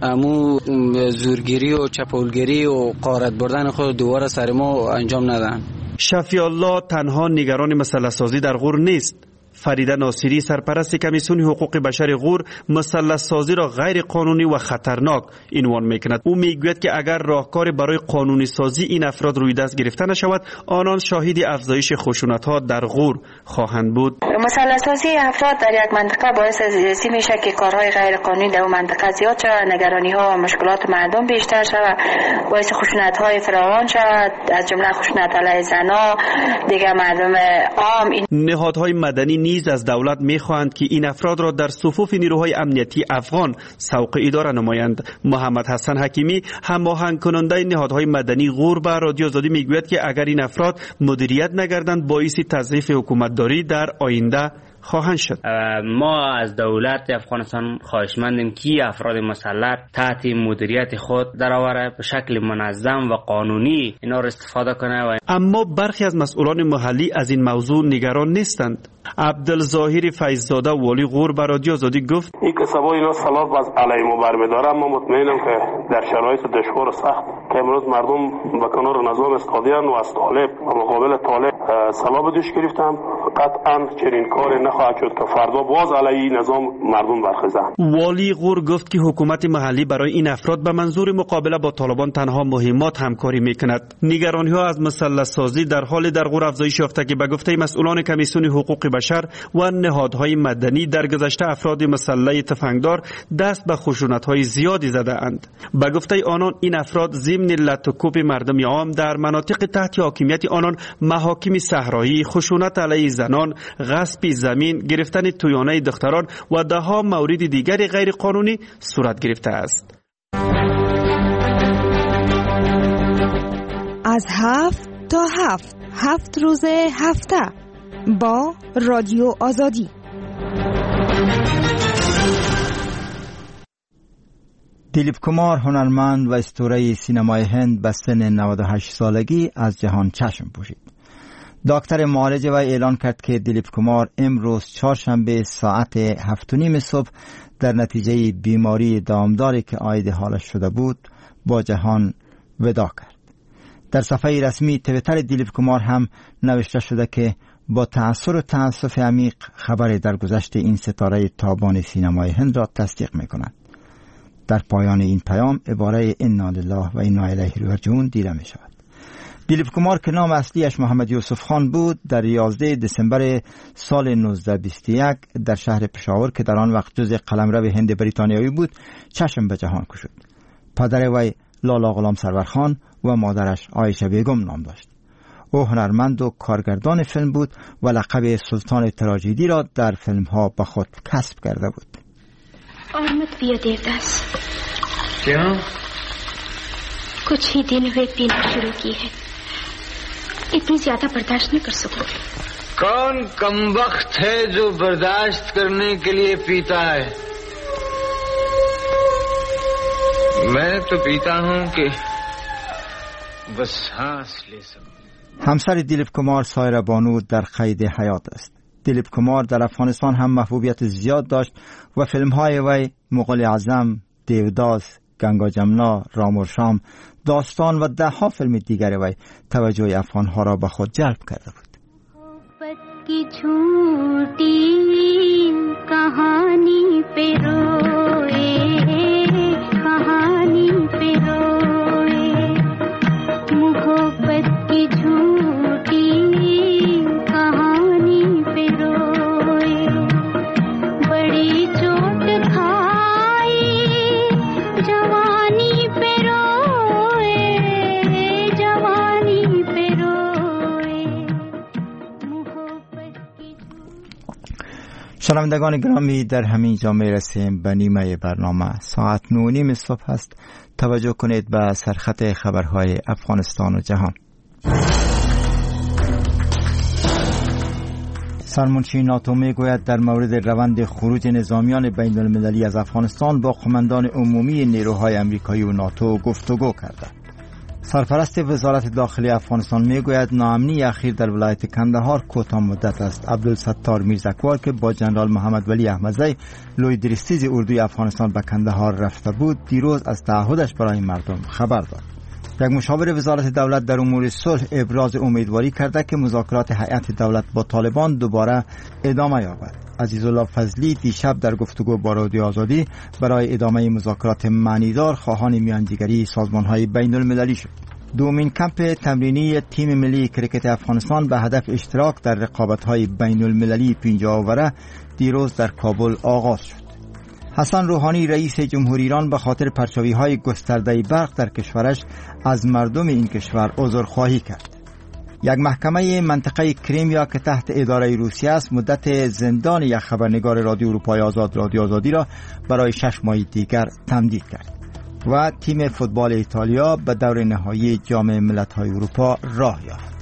Speaker 17: امو زورگیری و چپولگیری و غارت بردن خود دوباره سر ما انجام ندن.
Speaker 2: شفیع الله تنها نگران مسلح سازی در غور نیست. فریده ناصری سرپرست کمیسیون حقوق بشر غور مسلح سازی را غیر قانونی و خطرناک عنوان میکند. او میگوید که اگر راهکار برای قانونی سازی این افراد روی دست گرفته نشود، آنان شاهد افزایش خشونت ها در غور خواهند بود.
Speaker 18: مسلح سازی افراد در یک منطقه باعث زیستی میشه که کارهای غیر قانونی در اون منطقه زیاد شود، نگرانی ها و مشکلات مردم بیشتر شود، باعث خشونت های فراوان شود، از جمله خشونت علیه زنان، دیگر مردم عام.
Speaker 2: نهادهای مدنی نیز از دولت میخواهند که این افراد را در صفوف نیروهای امنیتی افغان سوق اداره نمایند. محمد حسن حکیمی هماهنگ کننده نهادهای مدنی غور به رادیو آزادی میگوید که اگر این افراد مدیریت نگردند باعث تضعیف حکومتداری در آینده خواهند شد.
Speaker 19: ما از دولت افغانستان خواهشمندیم که افراد مسلح تحت مدیریت خود درآوره، به شکل منظم و قانونی اینا را استفاده کنه. و
Speaker 2: اما برخی از مسئولان محلی از این موضوع نگران نیستند. عبدالظاهر فیضزاده والی غور به رادیو آزادی گفت
Speaker 20: این کسبا اینا سلاح باز علیه ما برمی‌داره، اما مطمئنم که در شرایط دشوار و سخت که امروز مردم به کنار نظام استادیان و از طالب و مقابل طالب سلاح به دوش گرفتن، قطعا چنین کاری نخواهد شد که فردا باز علیه نظام مردم برخیزند.
Speaker 2: والی غور گفت که حکومت محلی برای این افراد به منظور مقابله با طالبان تنها مهمات همکاری میکند. نگرانی ها از مسلح سازی در حال در غور افزایش یافته که به گفته مسئولان کمیسیون حقوق بشر و نهادهای مدنی در گذشته افراد مسلح تفنگدار دست به خشونت‌های زیادی زده اند. به گفته آنان این افراد ضمن لط و کوب مردم عام در مناطق تحت حاکمیت آنان محاکم صحرایی، خشونت علیه زنان، غصب زمین، گرفتن تویانه دختران و دهها مورد دیگر غیر قانونی صورت گرفته است.
Speaker 21: از هفت تا هفت هفت روز هفته با رادیو آزادی.
Speaker 1: دیلیپ کمار هنرمند و اسطوره سینمای هند به سن نود و هشت سالگی از جهان چشم پوشید. دکتر معالج و اعلان کرد که دیلیپ کمار امروز چهارشنبه ساعت هفت و نیم صبح در نتیجه بیماری دامداری که عاید حالش شده بود با جهان وداع کرد. در صفحه رسمی توییتر دیلیپ کمار هم نوشته شده که با تأثیر و تأسف عمیق خبر درگذشت این ستاره تابان سینمای هند را تصدیق می‌کند. در پایان این پیام عباره انا لله و انا الیه راجعون دیده می شود. دیلیپ کمار که نام اصلیش محمد یوسف خان بود، در یازده دسامبر سال نوزده بیست و یک در شهر پشاور که در آن وقت جزء قلمرو هند بریتانیایی بود چشم به جهان گشود. پدر وی لالا غلام سرور خان و مادرش عایشه بیگم نام داشت. او هنرمند و کارگردان فیلم بود و لقب سلطان تراژدی را در فیلم ها به خود کسب کرده بود.
Speaker 22: और मत पिया देवदास।
Speaker 23: क्यों?
Speaker 22: कुछ ही दिन हुए पीना शुरू की है, इतनी ज्यादा बर्दाश्त नहीं कर सकोगे।
Speaker 23: कौन कमबख्त है जो बर्दाश्त करने के लिए पीता है? मैं तो पीता हूँ कि बस सांस ले सकूं.
Speaker 1: همسر دیلیپ کمار سایرا بانو در قید حیات است. دیلیپ کمار در افغانستان هم محبوبیت زیاد داشت و فیلم های وی مغول اعظم، دیوداس، گنگا جمنا، رام و شام، داستان و ده ها فیلم دیگر وی توجه افغان ها را به خود جلب کرده بود.
Speaker 22: محبت کی جھوٹی کہانی پہ روئے، کہانی پہ روئے، محبت کی جھوٹی
Speaker 1: شنوندگان گرامی، در همین جا میرسیم به نیمه برنامه. ساعت نه و نیم صبح است. توجه کنید به سرخط خبرهای افغانستان و جهان. سرمنشی ناتو میگوید در مورد روند خروج نظامیان بین المللی از افغانستان با قماندان عمومی نیروهای امریکایی و ناتو گفتگو کرده. سرپرست وزارت داخلی افغانستان میگوید ناامنی اخیر در ولایت کندهار کوتاه مدت است. عبدالستار میرزکوال که با جنرال محمد ولی احمدزی لوی درستیز اردوی افغانستان به کندهار رفته بود، دیروز از تعهدش برای مردم خبر داد. یک مشاور وزارت دولت در امور صلح ابراز امیدواری کرده که مذاکرات هیئت دولت با طالبان دوباره ادامه یابد. عزیزالله فضلی دیشب در گفتگو با رادیو آزادی برای ادامه مذاکرات معنیدار خواهان میانجیگری سازمان‌های بین المللی شد. دومین کمپ تمرینی تیم ملی کرکت افغانستان به هدف اشتراک در رقابت‌های بین المللی پنجاه اوره دیروز در کابل آغاز شد. حسن روحانی رئیس جمهوری ایران به خاطر پرچاوی‌های گسترده برق در کشورش از مردم این کشور عذرخواهی کرد. یک محکمه منطقه کریمیا که تحت اداره روسیه است مدت زندان یک خبرنگار رادیو اروپای آزاد رادیو آزادی را برای شش ماه دیگر تمدید کرد. و تیم فوتبال ایتالیا به دور نهایی جام ملت‌های اروپا راه یافت.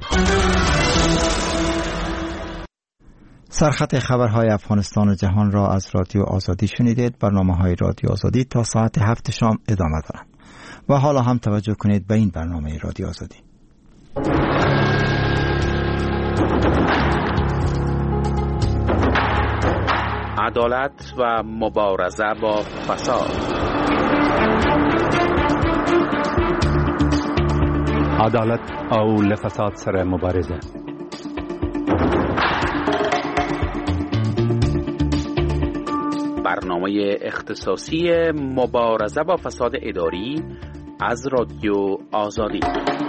Speaker 1: سرخط خبرهای افغانستان و جهان را از رادیو آزادی شنیدید. برنامه‌های رادیو آزادی تا ساعت هفت شام ادامه دارند. و حالا هم توجه کنید به این برنامه رادیو آزادی.
Speaker 13: عدالت و مبارزه با فساد.
Speaker 5: عدالت او لفساد سره مبارزه.
Speaker 13: برنامه اختصاصی مبارزه با فساد اداری از رادیو آزادی.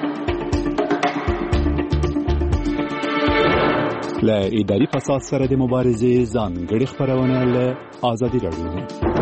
Speaker 5: ل اداري فساد سره د مبارزې ځانګړي خبرونه له آزادی رادیو.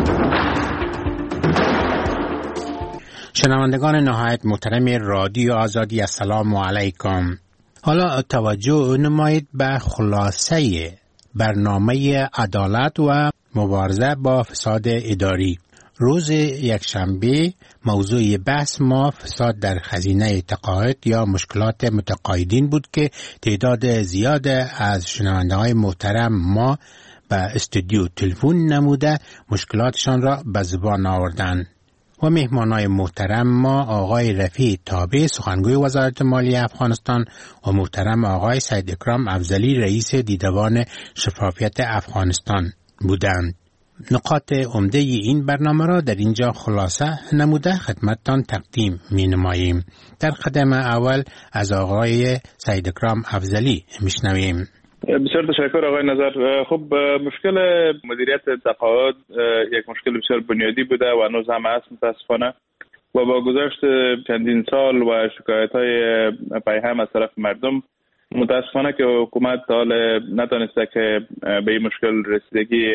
Speaker 6: شنوندگان نهایت محترم رادیو آزادی، السلام علیکم. حالا توجه نمایید به خلاصه برنامه عدالت و مبارزه با فساد اداری. روز یکشنبه موضوع بحث ما فساد در خزینه تقاعد یا مشکلات متقاعدین بود که تعداد زیاد از شنونده‌های محترم ما به استودیو تلفن نموده مشکلاتشان را به زبان آوردند. و مهمانای محترم ما آقای رفیع تابع سخنگوی وزارت مالیه افغانستان و محترم آقای سید اکرام افضلی رئیس دیدبان شفافیت افغانستان بودند. نقاط عمده این برنامه را در اینجا خلاصه نموده خدمتتان تقدیم می نماییم. در قدم اول از آقای سید اکرام افضلی میشنویم.
Speaker 7: بسیار تشکر آقای نظر. خب مشکل مدیریت تقاعد یک مشکل بسیار بنیادی بوده و هنوز هم هست متاسفانه و با گذشت چندین سال و شکایت‌های پیهم از طرف مردم متاسفانه که حکومت تا حال نتونسته که به این مشکل رسیدگی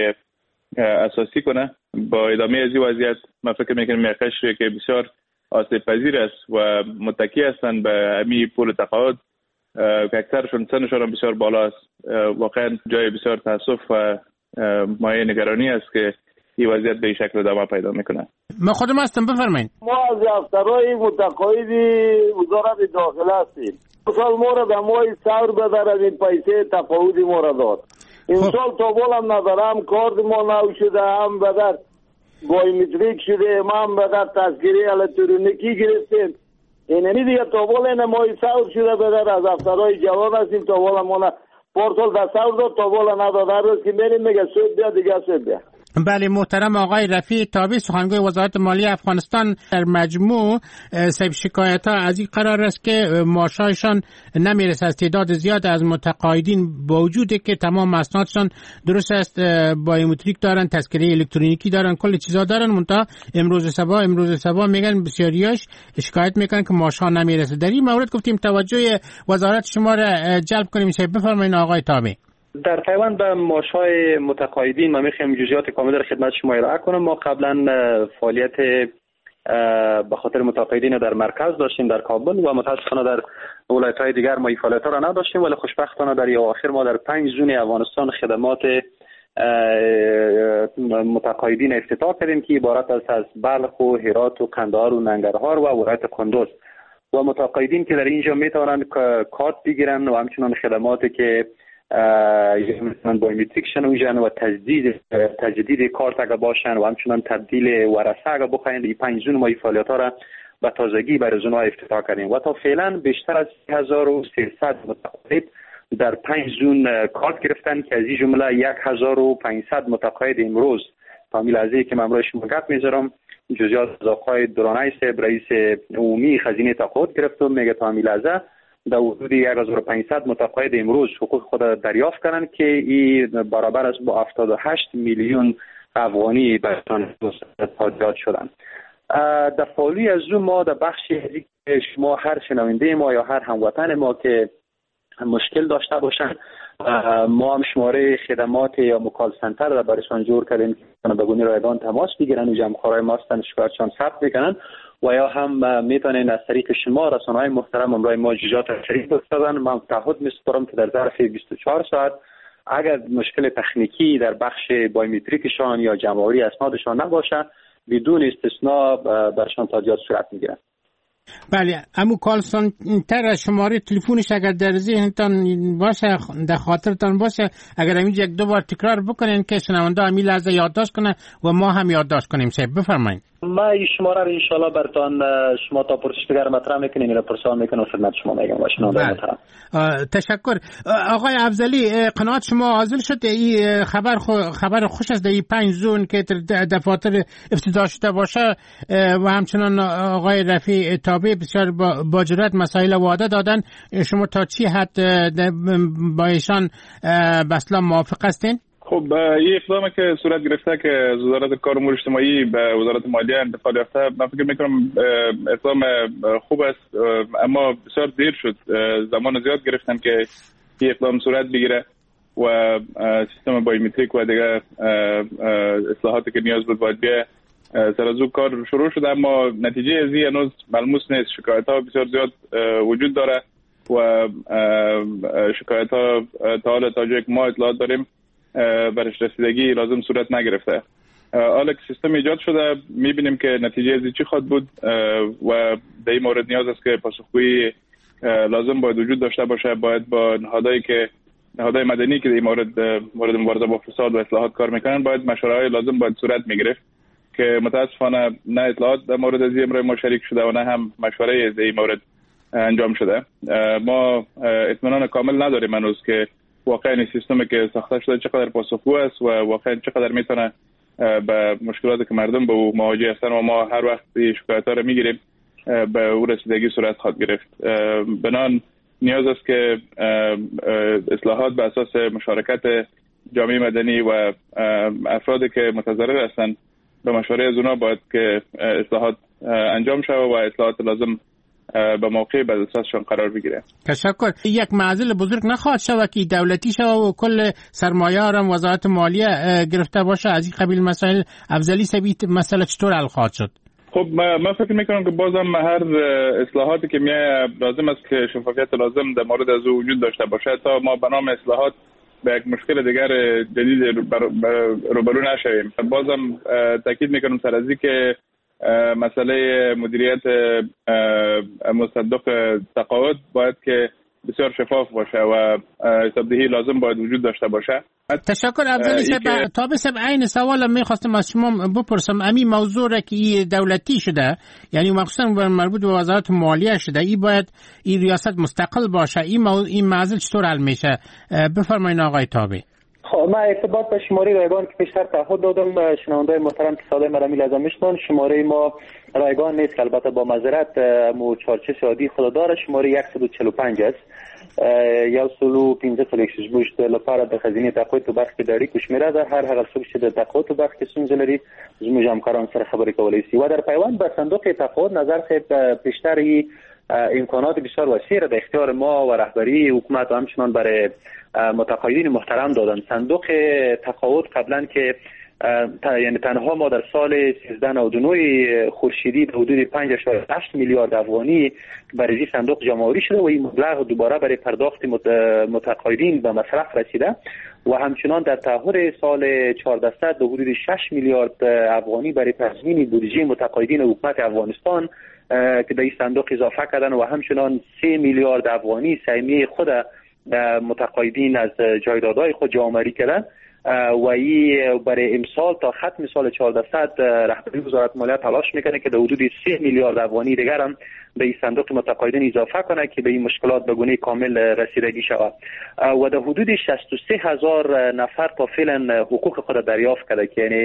Speaker 7: اساسی کنه. با ادامه از این وضعیت من فکر میکنم یک قشری که بسیار آسیب پذیر است و متکی هستند به همین پول تقاعد که اکثرشون سنشون بسیار بالا است، واقعا جای بسیار تاسف و مایه نگرانی است که این وضعیت به این شکل ادامه پیدا میکنه.
Speaker 6: ما خودم هستم، بفرمایید.
Speaker 24: ما از افسرهای متقاعدی وزارت داخله هستیم. سال ما را به ماه سور بدر از این پیسه تقاعدی ما را داد. این سال تا بالم ندارم، کارد ما نو شده، هم بدر بایومتریک شده، هم بدر تذکره الکترونیکی گرفتیم. اینمی دیگه تا بالا این ماهی سور شده بدر از افسرهای جوان هستیم. تا بالا ما پارسال در سور داد، تا بالا نداد. هر روز که میریم میگه سود بیا دیگه سود بیا.
Speaker 6: بله محترم آقای رفیع تابع سخنگوی وزارت مالیه افغانستان، در مجموع سب شکایت ها از این قرار است که معاشایشان نمیرسه از تعداد زیاد از متقاعدین، با وجودی که تمام اسنادشان درست است، بایومتریک دارن، تذکره الکترونیکی دارن، کل چیزا دارن، منتها امروز صبح امروز صبح میگن بسیاریاش شکایت میکنن که معاشها نمیرسه. در این مورد گفتیم توجه وزارت شما را جلب کنیم. میشه بفرمایید آقای تابع.
Speaker 25: در پیوند به معاشهای متقاعدین ما میخوایم جزئیات کامل در خدمت شما ارائه کنم. ما قبلا فعالیت به خاطر متقاعدین در مرکز داشتیم در کابل و متاسفانه در ولایت‌های دیگر ما این فعالیت‌ها را نداشتیم، ولی خوشبختانه در اواخر ما در پنج زون افغانستان خدمات متقاعدین افتتاح کردیم که عبارت است از بلخ و هرات و قندهار و ننگرهار و ولایت کندوز و متقاعدین که در اینجا میتوانند کارت بگیرن و همچنان خدماتی که مثلا بایومتریک شنوشن و تجدید تجدید کارت اگر باشن و همچنان تبدیل ورثه اگر بخواین، این پنج زون ما این فعالیت ها را به تازگی برای زونها افتتاح کردیم و تا فعلا بیشتر از هزار و سیصد متقاعد در پنج زون کارت گرفتن که از این جمله یک هزار و پانصد متقاعد امروز فامیل عزیزی که من امروز شما گپ میذارم جزئیات از آقای درانای صاحب رئیس عمومی خزینه تقاعد گرفت و میگه فامیل عزیز در حدود یک هزار و پانصد متقاعد امروز حقوق خود دریافت کردن که این برابر است با هفتاد و هشت میلیون افغانی برتان تادیات شدن. در فعالی از اون ما در بخشی شما هر شنونده ما یا هر هموطن ما که مشکل داشته باشن ما هم شماره خدمات یا مکال سنتر را برایشان جور کردیم که بگونی رایگان تماس بگیرن و جمع‌خوارای ما هستن شکایتشان ثبت میکنن و یا هم میتونن از طریق شما رسانه‌های محترم امروز ما جزئیات شریک بسازن. من تعهد میسپارم که در ظرف بیست و چهار ساعت اگر مشکل تکنیکی در بخش بایومتریکشان یا جمع‌آوری اسنادشان نباشه بدون استثناء برشان تادیات صورت میگیرن.
Speaker 6: بله، امو کالسون تر شماره تلفنش اگر در ذهنتان باشه در خاطرتان باشه اگر همین یک دو بار تکرار بکنین که شنونده همین لحظه یادداشت کنه و ما هم یادداشت کنیم. شب بفرمایید. ما
Speaker 25: این شماره رو ان شاء الله براتون شما تا پرسش دیگر مطرح میکنیم میره پرسان میکنم خدمت شما میگم شنونده محترم.
Speaker 6: تشکر. آقای افضلی، قناعت شما حاصل شد این خبر خو خبر خوش است در این پنج زون که دفاتر افتتاح شده باشه و همچنان آقای رفیع تابع بسیار با جرأت مسائل وعده دادن. شما تا چی حد با ایشان به اصلا موافق هستین؟
Speaker 7: خب این اقدامی که صورت گرفته که وزارت کار و امور اجتماعی به وزارت مالیه انتقال یافته من فکر میکنم اقدام خوب است، اما بسیار دیر شد. زمان زیاد گرفتن که این اقدام صورت بگیره و سیستم بایومتریک و دیگه اصلاحاتی که نیاز بود باید بیه سر از او کار شروع شده، اما نتیجه از این هنوز ملموس نیست. شکایت ها بسیار زیاد وجود داره و شکایت ها تا حالا تا جایی که ما اطلاعات داریم برش رسیدگی لازم صورت نگرفته. حالا که سیستم ایجاد شده میبینیم که نتیجه از چی خواهد بود و در این مورد نیاز است که پاسخگویی لازم باید وجود داشته باشه. باید با نهادهایی که نهادهای مدنی که در این مورد مورد مبارزه با فساد و اصلاحات کار میکنن باید مشوره‌های لازم باید صورت میگرفت که متاسفانه نه اطلاعات در مورد از این امر ما شریک شده و نه هم مشوره‌ای از این مورد انجام شده. ما اطمینان کامل نداریم هنوز که واقعا این سیستمی که ساخته شده چقدر پاسخگو است و واقعا چقدر میتونه به مشکلاتی که مردم به او مواجه هستن و ما هر وقت شکایت‌ها رو میگیریم به او رسیدگی صورت خواهد گرفت. بنان نیاز است که اصلاحات به اساس مشارکت جامعه مدنی و افرادی که متضرر هستند به مشوره از اونا باید که اصلاحات انجام شود و اصلاحات لازم به موقع بعد اساسشون قرار بگیره.
Speaker 6: تشکر. یک معضل بزرگ نخواهد شود که دولتی شود و کل سرمایه هم وزارت مالیه گرفته باشه از این قبیل مسائل؟ افضلی سبیت مسئله چطور حل خواهد شد؟
Speaker 7: خب من فکر میکنم که بازم هر اصلاحاتی که میای لازم است که شفافیت لازم در مورد از او وجود داشته باشه تا ما به نام اصلاحات به یک مشکل دیگر جدید روبرو نشویم. بازم تاکید میکنم سر از که مسئله مدیریت مصدق تقاعد باید که بسیار شفاف باشه و حسابدهی لازم باید وجود داشته باشه.
Speaker 6: تشکر. افضلی صاحب، تا به سب عین سوال میخواستم از شما بپرسم. امی موضوع را که دولتی شده یعنی مخصوصا مربوط به وزارت مالیه شده ای باید این ریاست مستقل باشه، این مو... این معضل چطور حل میشه؟ بفرمایید آقای تابع.
Speaker 25: خب من ارتباط به شماره رایگان که پیشتر تعهد دادم شنوندای محترم که صدای مرا میلازم میشنون، شماره ما رایگان نیست که البته با معذرت مو چارچه عادی خود داره. شماره صد و چهل و پنج است یا سلو پنځه څلوېښت بوشت لپاره د خزینې تقاعد په برخه کې د اړیکو شمیره ده. هر هغه څوک چې د تقاعد په برخه کې ستونزې لري زموږ همکاران سره خبرې کولی شي و در پیوند به صندوق تقاعد نظر صاحب پیشتر امکانات بسیار وسیع را در اختیار ما و رهبری حکومت و همچنان برای متقاعدین محترم دادن. صندوق تقاعد قبلا که یعنی تنها ما در سال سیزده نود و نه خورشیدی به حدود پنج اشاره هشت میلیارد افغانی برای صندوق جمع‌آوری شده و این مبلغ دوباره برای پرداخت متقاعدین به مصرف رسیده و همچنان در تحول سال چهارده صد به حدود شش میلیارد افغانی برای تضمین بودجه متقاعدین حکومت افغانستان که به این صندوق اضافه کردن و همچنان سه میلیارد افغانی سهمیه خود متقاعدین از جایدادهای خود جمع‌آوری کردن و این برای امسال تا ختم سال چهارده صد رهبری وزارت مالیه تلاش میکنه که در حدود سه میلیارد افغانی دیگر هم به این صندوق متقاعدین اضافه کنه که به این مشکلات به گونه کامل رسیدگی شود و در حدود شصت و سه هزار نفر تا فعلا حقوق خود دریافت کرده که یعنی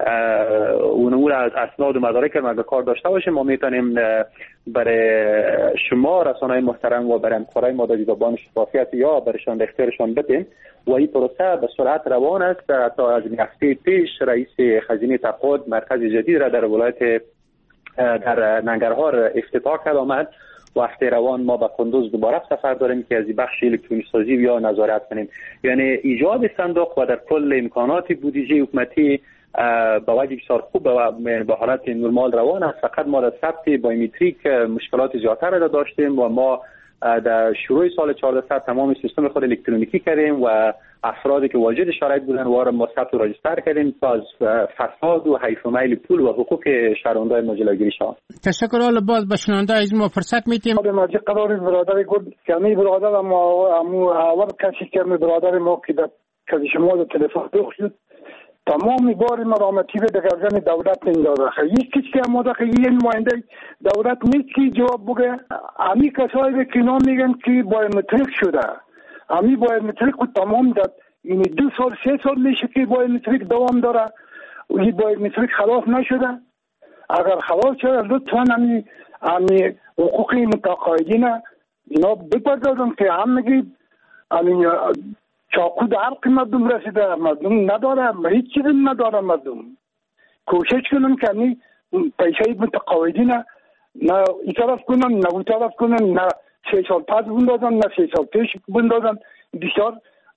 Speaker 25: اون از اسناد و مدارک ما به کار داشته باشیم ما میتونیم برای شما رسانه‌های محترم و برای همکارای ما در زبان شفافیت یا برایشان اختیارشان بدیم و این پروسه به سرعت روان است. تا از هفته پیش رئیس خزینه تقاعد مرکز جدید را در ولایت در ننگرهار افتتاح کرد آمد و هفته روان ما به قندوز دوباره سفر داریم که از این بخش الکترونیک سازی یا نظارت کنیم. یعنی ایجاد صندوق و در کل امکانات بودجه حکومتی با وجه بسیار خوب و به حالت نرمال روان است. فقط ما در ثبت بایومتریک مشکلات زیادتر را داشتیم و ما در شروع سال چهارده صد تمام سیستم خود الکترونیکی کردیم و افرادی که واجد شرایط بودن وارد ما ثبت و راجستر کردیم تا از فساد و حیف و میل پول و حقوق شهروندان ما جلوگیری شود.
Speaker 6: تشکر. حالا باز به شنونده از ما فرصت میدیم.
Speaker 3: به مرجع قرار برادر گفت که می برادر ما امو اول کسی که می برادر ما که که شما در تلفن داشت تمام بار مرامتی به دگرگان دولت نمیداده خیلی هیچ کسی که اماده خیلی این نماینده دولت نیست که جواب بگه. امی کسایی که نام میگن که بایومتریک شده امی بایومتریک رو تمام داد این دو سال سه سال میشه که بایومتریک دوام داره و این بایومتریک خلاف نشده. اگر خلاف شده لطفا امی امی حقوقی متقاعدین اینا بپردازن که هم میگی امی چاقو در حلق مردم رسیده مردم نداره هیچ چیزی نداره مردم کوشش کنن که امی پیشه متقاعدین نه ای طرف کنن نه اون طرف کنن نه سه سال پس بندازن نه سه سال پیش بندازن. بسیار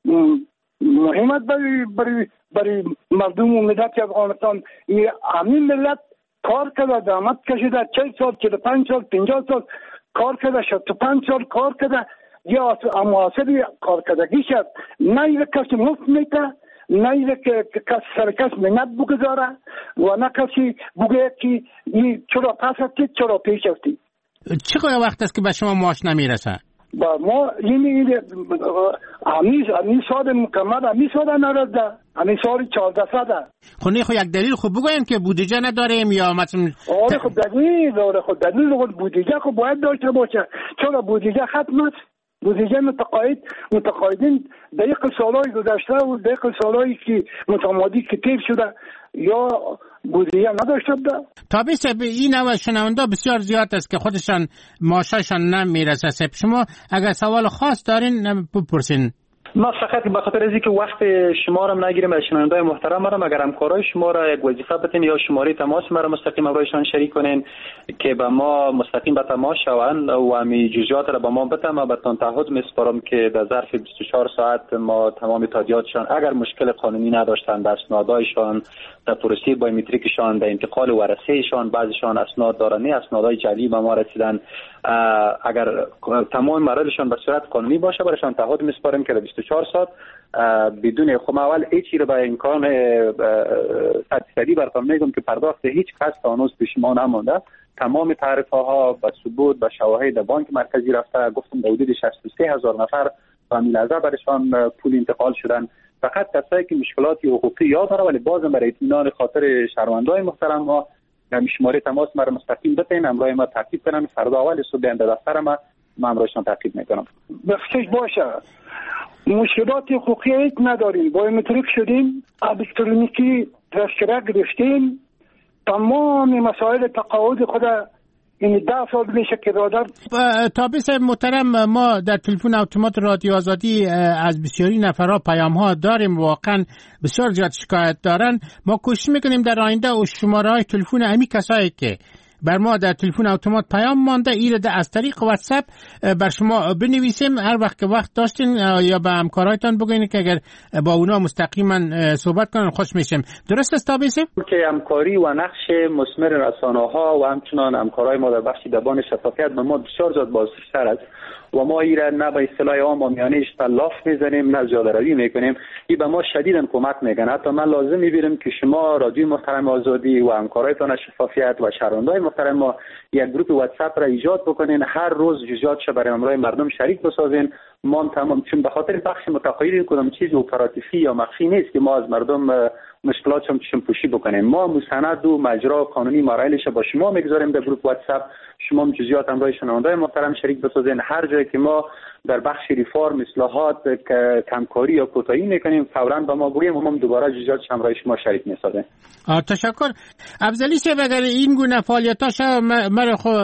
Speaker 3: مهمت برای برای برای مردم و ملت افغانستان. همین ملت کار کرده زحمت کشیده چهل سال چهل و پنج سال پنجاه سال کار کرده شصت و پنج سال کار کرده یا محاسبه کارکردگی شد نه ایره کسی مفت میته نه ایره که کسی سر کس منت بگذاره و نه کسی بگه که چرا پس هستی چرا پیش هستی.
Speaker 6: چقدر وقت است که به شما معاش نمیرسه؟
Speaker 3: با ما این همیز همیز سال مکمل همیز سال نرده همیز سال چهارده ساده.
Speaker 6: خونه خو یک دلیل خوب بگوین که بودجه نداریم یا مثلا
Speaker 3: آره خب دلیل آره خب دلیل بودجه خب باید داشته باشه چرا بودجه ختم است. بودجه متقاعد متقاعدین دقیق سالهای گذشته و دقیق سالهایی که متمادی که تیر شده یا بودجه نداشته بوده.
Speaker 6: تابیس این نوع شنونده بسیار زیاد است که خودشان معاششان نمیرسه. شما اگر سوال خاص دارین بپرسین.
Speaker 25: ما فقط به خاطر از اینکه وقت شما را نگیریم از شنونده‌های محترم مرا اگر همکارای شما را یک وظیفه بدین یا شماره تماس مرا مستقیم برایشان شریک کنین که به ما مستقیم به تماس شوند و همین جزئیات را به ما بدن. ما بهتون تعهد میسپارم که در ظرف بیست و چهار ساعت ما تمام تادیاتشان اگر مشکل قانونی نداشتن در اسنادایشان در پروسه بایومتریکشان در انتقال ورثه‌شان بعضیشان اسناد دارن نه اسنادهای جعلی به ما رسیدن اگر تمام مراحلشان به صورت قانونی باشه برایشان تعهد میسپارم که در بیست و چهار ساعت بدون خب اول هیچی رو به امکان صدی براتون میگم که پرداخت هیچ کس تا هنوز پیش ما نمونده. تمام تعرفه ها به ثبوت به شواهد بانک مرکزی رفته. گفتم حدود شصت و سه هزار نفر به همین لحظه برایشان پول انتقال شدن. فقط کسایی که مشکلاتی حقوقی یاد داره ولی بازم برای اطمینان خاطر شهروندای محترم ما شماره تماس مرا مستقیم بدین امروز ما تعقیب کنن فردا اول صبح اند دفتر ما ما امروزشان تعقیب میکنم.
Speaker 3: بخشش باشه مشکلات حقوقی هیچ نداریم بایومتریک شدیم الکترونیکی تذکره گرفتیم تمام مسائل تقاعد خود این ده سال میشه که دادن.
Speaker 6: تابیس محترم ما در تلفن اتومات رادیو آزادی از بسیاری نفرها پیام ها داریم واقعا بسیار زیاد شکایت دارن. ما کوشش میکنیم در آینده و شماره های تلفن امی کسایی که بر ما در تلفن اتومات پیام مانده. ایره ده از طریق واتساپ بر شما بنویسیم هر وقت که وقت داشتین یا به همکارایتان بگوین که اگر با اونا مستقیما صحبت کنن خوش میشیم. درست است تابعی؟
Speaker 25: که همکاری و نقش مسمر رسانه‌ها و همچنان همکارای ما در بخش دبان شفافیت به ما بسیار زیاد بازتر است و ما ایره نه به اصطلاح عام و میانه لاف میزنیم نه زیاده روی میکنیم. این به ما شدیداً کمک میکنه. حتی من لازم میبینم که شما رادیو محترم آزادی و همکارایتان شفافیت و شهروندای محترم ما یک گروه واتساپ را ایجاد بکنین، هر روز جزئیاتش برای همراه مردم شریک بسازین. ما تمام چون به خاطر بخش متقاعدین کدام چیز اپراتیفی یا مخفی نیست که ما از مردم مشکلات هم چشم پوشی بکنیم. ما مستند و مجرا قانونی مراحلش با شما میگذاریم در گروه واتساپ. شما جزئیات همراه شنونده‌های محترم شریک بسازین. هر جایی که ما در بخش ریفارم اصلاحات کمکاری یا کوتاهی میکنیم فوراً با ما بگیم و ما دوباره جزئیات همراه شما شریک میسازیم.
Speaker 6: تشکر. افضلی صاحب اگر این گونه فعالیتاش مرا خو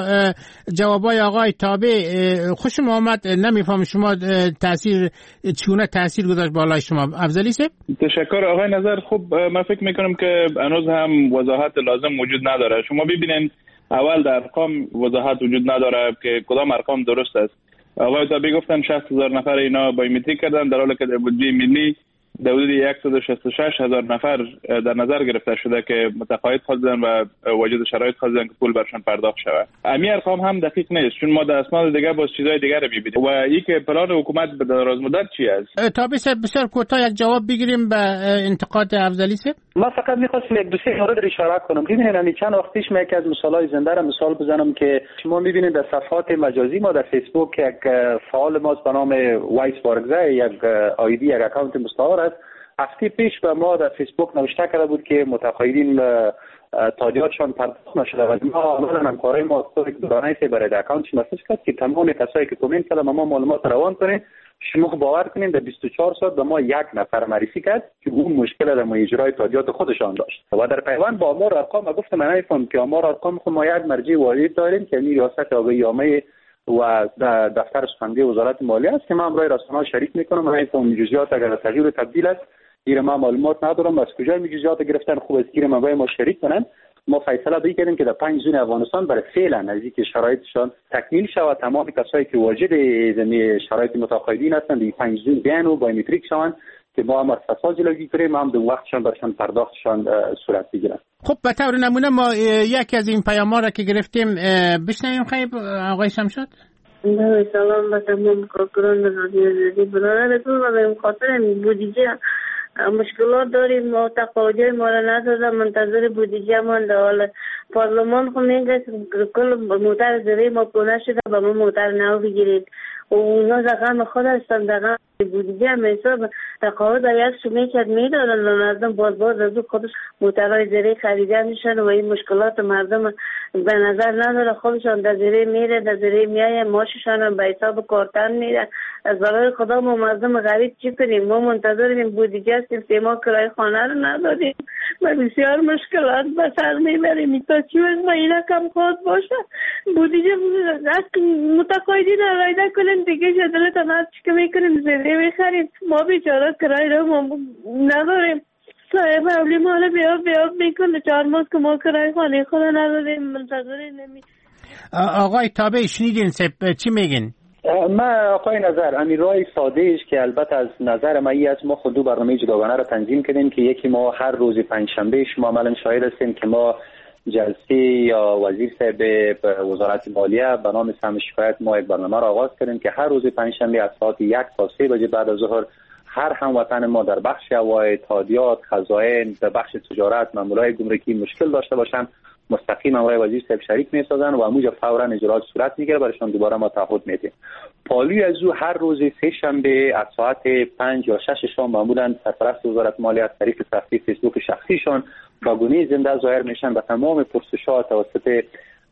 Speaker 6: جوابای آقای تابع خوشم آمد، نمیفهم شما تاثیر چونه تاثیر گذاشت بالای شما. افضلی صاحب
Speaker 7: تشکر آقای نظر. خب من فکر میکنم که هنوز هم وضاحت لازم وجود نداره. شما ببینید اول در ارقام وضاحت وجود نداره که کدام ارقام درست است. آقای تابعی گفتن شصت هزار نفر اینا بایومتریک کردن، در حالی که در بودجه ملی در حدود صد و شصت و شش هزار نفر در نظر گرفته شده که متقاعد خواستن و واجد شرایط خواستن که پول برشان پرداخت شود. امی ارقام هم دقیق نیست چون ما در اسناد دیگه باز چیزای دیگه رو می‌بینیم. و اینکه پلان حکومت به دراز مدت چی است؟
Speaker 6: تابع بسیار کوتاه یک جواب بگیریم به انتقاد افضلی صاحب.
Speaker 25: ما فقط می‌خواستم یک دو سه مورد اشاره کنم. ببینید همین چند وقت پیش من یکی از مثالای زنده را مثال بزنم که شما می‌بینید در صفحات مجازی ما در فیسبوک یک فعال ما به نام وایس بارگزای یک آیدی یک اکانت مستعار است. هفته پیش به ما در فیسبوک نوشته کرده بود که متقاعدین تادیاتشان پرداخت نشده و ما عملا همکارای ما استوری دورانه سی برای اکانتش مسیج کرد که تمام کسایی که کامنت کردن ما معلومات روان کنه. شما باور کنین در بیست و چهار ساعت به ما یک نفر معرفی کرد که اون مشکل در اجرای تادیات خودشان داشت و در پیوند با آمار ارقام ما گفتم من نمیفهم که آمار ارقام خود ما یک مرجع واحد داریم که می ریاست آبیامه و دفتر سخنگوی وزارت مالیه است که ما امروز رسانه‌ها شریک میکنم. من این جزئیات اگر تغییر و تبدیل است گیر ما معلومات ندارم از کجا می جزئیات گرفتن خوب است گیر ما با ما شریک کنن. ما فیصله بی کردیم که در پنج زون افغانستان برای فعلا نزدیک شرایطشان تکمیل شود. تمام کسایی که واجد زمین شرایط متقاعدین هستند این پنج زون بیان و بایومتریک شوند که ما هم از فساد جلوگیری کنیم هم در وقتشان برشان پرداختشان صورت بگیرد.
Speaker 6: خب به طور نمونه ما یکی از این پیام‌ها را که گرفتیم بشنویم خیلی آقای شمشاد.
Speaker 8: سلام به تمام کارکنان رادیو آزادی. برادرتون و به خاطر بودجه مشکلات داریم. ما تقاضای ما را ندادن، منتظر بودجه مانده. حالا پارلمان خو میگه کل موتر زیر ما پونه شده به ما موتر نو بگیرید و اونا زغم خود هستن زغم بودجه هم حساب تقاضا در یک سومه کرد میدادن و مردم باز باز از خودش موترهای زیر خریده میشن و این مشکلات مردم به نظر نداره. خودشان در زیر میره در زیر میایه ماششان هم به حساب کارتن میره. از برای خدا ما مردم غریب چی کنیم؟ ما منتظریم بودجه هستیم که ما کرای خانه رو ندادیم و بسیار مشکلات به سر میبریم. تا چی وقت ما اینا کم خود باشه بودجه از متقاعدین رایده کنیم دیگه شدلتان از چی که میکنیم زیره میخریم. ما بیچاره کرای رو ما نداریم. صاحب حولی مالا بیاب بیاب میکنه چهار ماه که ما کرای خانه خود ندادیم منتظریم نمی.
Speaker 6: آقای تابع شنیدین چی میگین؟
Speaker 25: من آقای نظر همین رای ساده ایش که البته از نظر ما ای از ما خود دو برنامه جداگانه را تنظیم کردیم که یکی ما هر روز پنجشنبه شما عملا شاهد هستیم که ما جلسه یا وزیر صاحب به وزارت مالیه به نام سهم شکایت ما یک برنامه را آغاز کردیم که هر روز پنجشنبه از ساعت یک تا سه بجه بعد از ظهر هر هموطن ما در بخش هوای تادیات خزائن در بخش تجارت مامورای گمرکی مشکل داشته باشن مستقیم امرای وزیر صاحب شریک میسازن و اموجا فورا اجراات صورت میگیره برایشان دوباره ما تعهد میدیم. پالوی از او هر روز سه شنبه از ساعت پنج یا شش شام معمولا سرپرست وزارت مالیه از طریق صفحه فیسبوک شخصیشان با گونه زنده ظاهر میشن و تمام پرسش‌ها توسط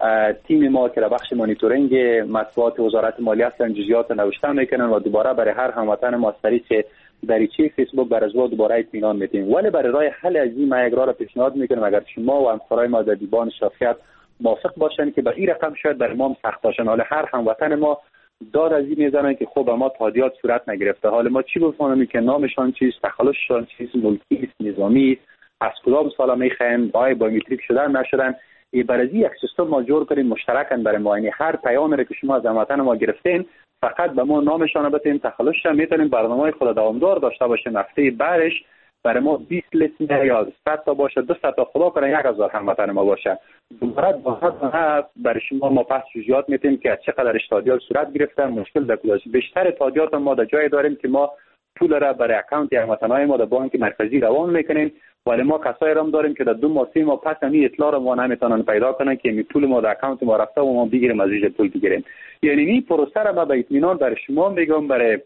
Speaker 25: تیم ما که در بخش مانیتورینگ مطبوعات وزارت مالیه هستن جزئیات نوشته میکنن و دوباره برای هر هموطن ما از طریق دریچه فیسبوک بر از دوباره اطمینان میدیم. ولی برای راه حل از این ما یک راه را پیشنهاد میکنم اگر شما و همکارای ما در دیوان شافعیت موافق باشن که به این رقم شاید برای ما سخت باشن. حالا هر هموطن ما داد از این میزنن که خب ما تادیات صورت نگرفته. حالا ما چی بفهمیم که نامشان چیست، تخلصشان چیست، ملکی است، نظامی است، از کدام سالا میخواین، آیا بایومتریک شدن نشدن. ای برازی یک سیستم ما جور کنیم مشترکاً برای ما، یعنی هر پیامی را که شما از هموطن ما گرفتین فقط به ما نامشان بدین، تخلصش میتونیم برنامه خود دوامدار داشته باشیم. هفته بعدش برای ما بیست لیتر یا صد تا باشه، دو صد تا خدا کنه یک هزار هموطن ما باشه. دوباره دوباره برای شما ما پس جزئیات میتیم که چقدر تادیات صورت گرفته، مشکل در کجاست. بیشتر تادیات ما در جای داریم که ما پول را برای اکانت هموطنای ما در بانک مرکزی روان میکنیم، ولی ما کسایی را هم داریم که در دو ماه سه ماه پس همین اطلاع را ما نمیتونن پیدا کنن که می پول ما در اکانت ما رفته و ما بگیریم از اینجا پول بگیریم. یعنی این پروسه را ما به اطمینان برای شما میگم، برای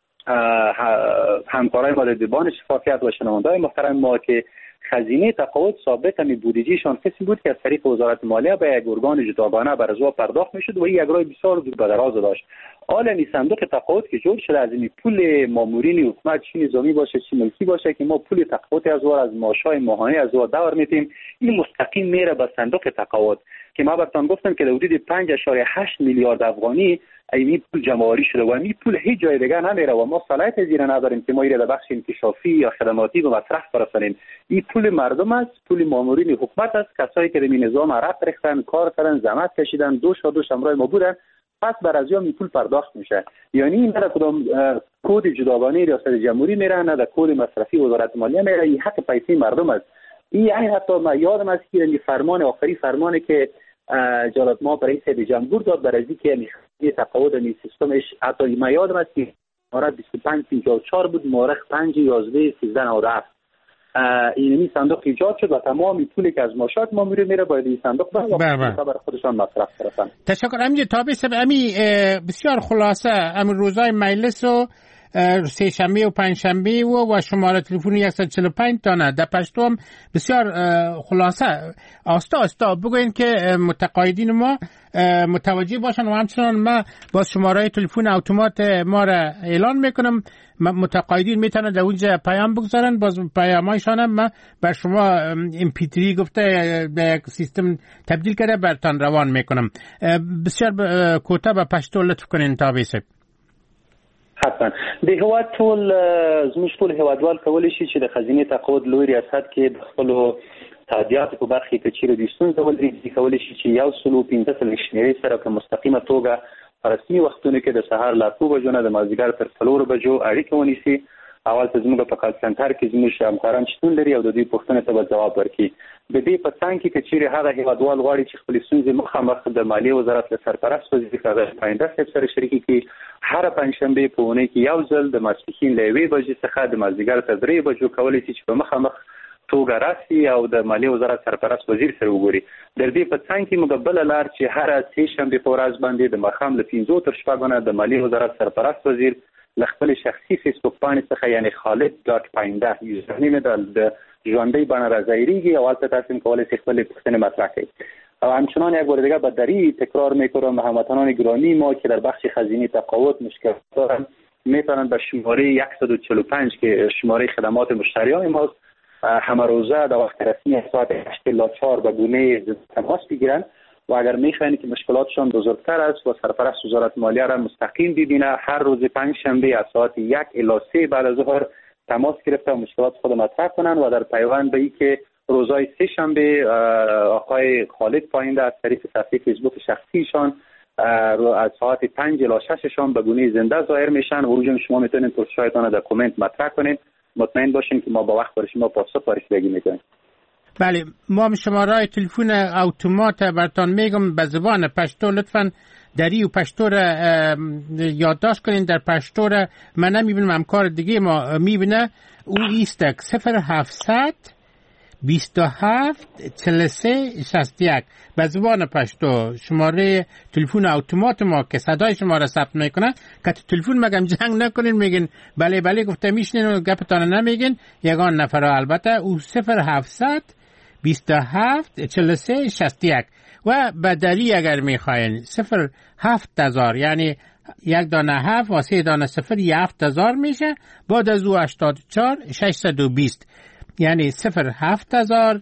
Speaker 25: همکارای ما در دیوان شفافیت و شنونده‌های محترم ما که خزینه تقاعد سابق می بودجهشان کسی بود که از طریق وزارت مالیه به یک ارگان جداگانه بر ازوا پرداخت میشد و این یک راه بسیار دور به دراز داشت. حالا این صندوق تقاعد که جور شده از این پول مامورین حکومت چه نظامی باشه چه ملکی باشه که ما پول تقاعد از وار از معاشای ماهانه از وار دور میتیم، این مستقیم میره به صندوق تقاعد که ما براتون گفتم که در حدود پنج و هشت میلیارد افغانی این پول جمع‌آوری شده و این پول هیچ جای دیگه نمیره و ما صلاحیت زیر نداریم که ما ایره در بخش انکشافی یا خدماتی به مصرف برسانیم. این پول مردم است، پول مامورین حکومت است، کسایی که در این نظام عرق ریختن، کار کردن، زحمت کشیدن، دوش و دوش همراه ما بودن، پس بر از این پول پرداخت میشه. یعنی این نه کدام کد جداگانه ریاست جمهوری میره، نه در کد مصرفی وزارت مالیه میره، این حق پیسه مردم است. این یعنی حتی ما یادم است که این فرمان آخری فرمانی که جلاد ما برای رئیس جمهور داد برای اینکه این تقاعد این سیستمش، حتی ما یادم است که مورد بیست و پنج پنجاه و چهار بود، مورخ پنج یازده سیزده نود و هفت این صندوق ایجاد شد و تمام پولی که از معاشات ما میره میره باید این صندوق بره برای خودشان مصرف کنن.
Speaker 6: تشکر. امی تابع سب امی بسیار خلاصه امی روزای مجلس و سه شنبه و پنج شنبه و و شماره تلفنی صد و چهل و پنج تانه در پشتم بسیار خلاصه آستا آستا بگوین که متقاعدین ما متوجه باشن و همچنان ما با شماره تلفن اتومات ما را اعلان میکنم، متقاعدین میتونن در اونجا پیام بگذارن، باز پیامایشان هم ما بر شما ام پی تری گفته به سیستم تبدیل کرده برتان روان میکنم. بسیار کوتاه به پشتو لطف کنین تا بیسه.
Speaker 25: حتما د هیواد ټول زموږ ټول هیوادوال کولی شي چې د خزینې تقاعد لوی ریاست کې د خپلو تادیاتو په برخه کې چیرې د ستونزې ولري کولی شي چې یو سلو پنځه سلو شمیرې سره په مستقیمه توګه په رسمي وختونو کې د سهار له اته بجو نه د مازدیګر تر څلور بجو اړیکه ونیسي. اول ته زموږ په کال سنټر کې زموږ همکاران شتون لري او د دې پوښتنې ته به ځواب ورکړي. د دې په څنګ کې چې هغه هیوادوال غواړي چې خپل ستونزې مخامخ د مالیې وزارت له سرپرست وزیر خالد پاینده صاحب سره شریکي کړي، هر پنځشنبه په اونۍ کې یو ځل د ماسپښین له یوې بجې څخه د مازدیګر تر درې بجو کولی شي چې په مخامخ توګه راسي او د مالیې وزارت سرپرست وزیر سره وګوري. د دې په څنګ کې موږ بل لار چې هر سه شنبه په ورځ باندې د ماښام له پنځو تر شپږو نه د مالیې وزارت سرپرست وزیر له خپل شخصي فیسبوک باندې څخه یعنی خالد ډاټ پاینده یوزرنیم د ژوندۍ بڼه راځایریږي او هلته تاسو کولی شئ خپلې پوښتنې مطرح کړئ. و همچنان یک بار دیگه به دری تکرار میکنم هموطنان گرامی ما که در بخش خزینه تقاعد مشکل دارند میتونن به شماره صد و چهل و پنج که شماره خدمات مشتریان ماست همه روزه در وقت رسمی ساعت هشت الی چهار به گونه تماس بگیرن و اگر میخواین که مشکلاتشان بزرگتر است و سرپرست وزارت مالیه را مستقیم ببینه، هر روز پنج شنبه از ساعت یک الی سه بعد از ظهر تماس گرفته و مشکلات خود مطرح کنن و در پیوند به اینکه روزهای سه شنبه آقای خالد پاینده از طریق صفحه فیسبوک شخصیشان از ساعت پنج الی شششان به گونه زنده ظاهر میشن و اونجا شما میتونید پرسش‌هایتان در کامنت مطرح کنید. مطمئن باشین که ما با وقت برای شما پاسخ رسیدگی میکنیم.
Speaker 6: بله، ما شماره تلفن اتومات براتون میگم به زبان پشتو، لطفاً دری و پشتو را یادداشت کنین. در پشتو را من نمیبینم، همکار دیگه ما میبینه. او ایستک صفر هفتصد بیست و هفت چهل و سه شصت و یک به زبان پشتو شماره تلفن اتومات ما که صدای شما را ثبت میکنه. که تلفن مگم جنگ نکنین، میگین بله بله گفته میشنین و گپتان نمیگین، یگان نفر البته. او صفر هفتصد بیست و هفت چهل و سه شصت و یک و بدلی اگر میخواین صفر هفت هزار یعنی یک دانه هفت و سه دانه صفر هفت هزار میشه، بعد از او هشتاد و چهار ششصد و بیست یعنی صفر هفت هزار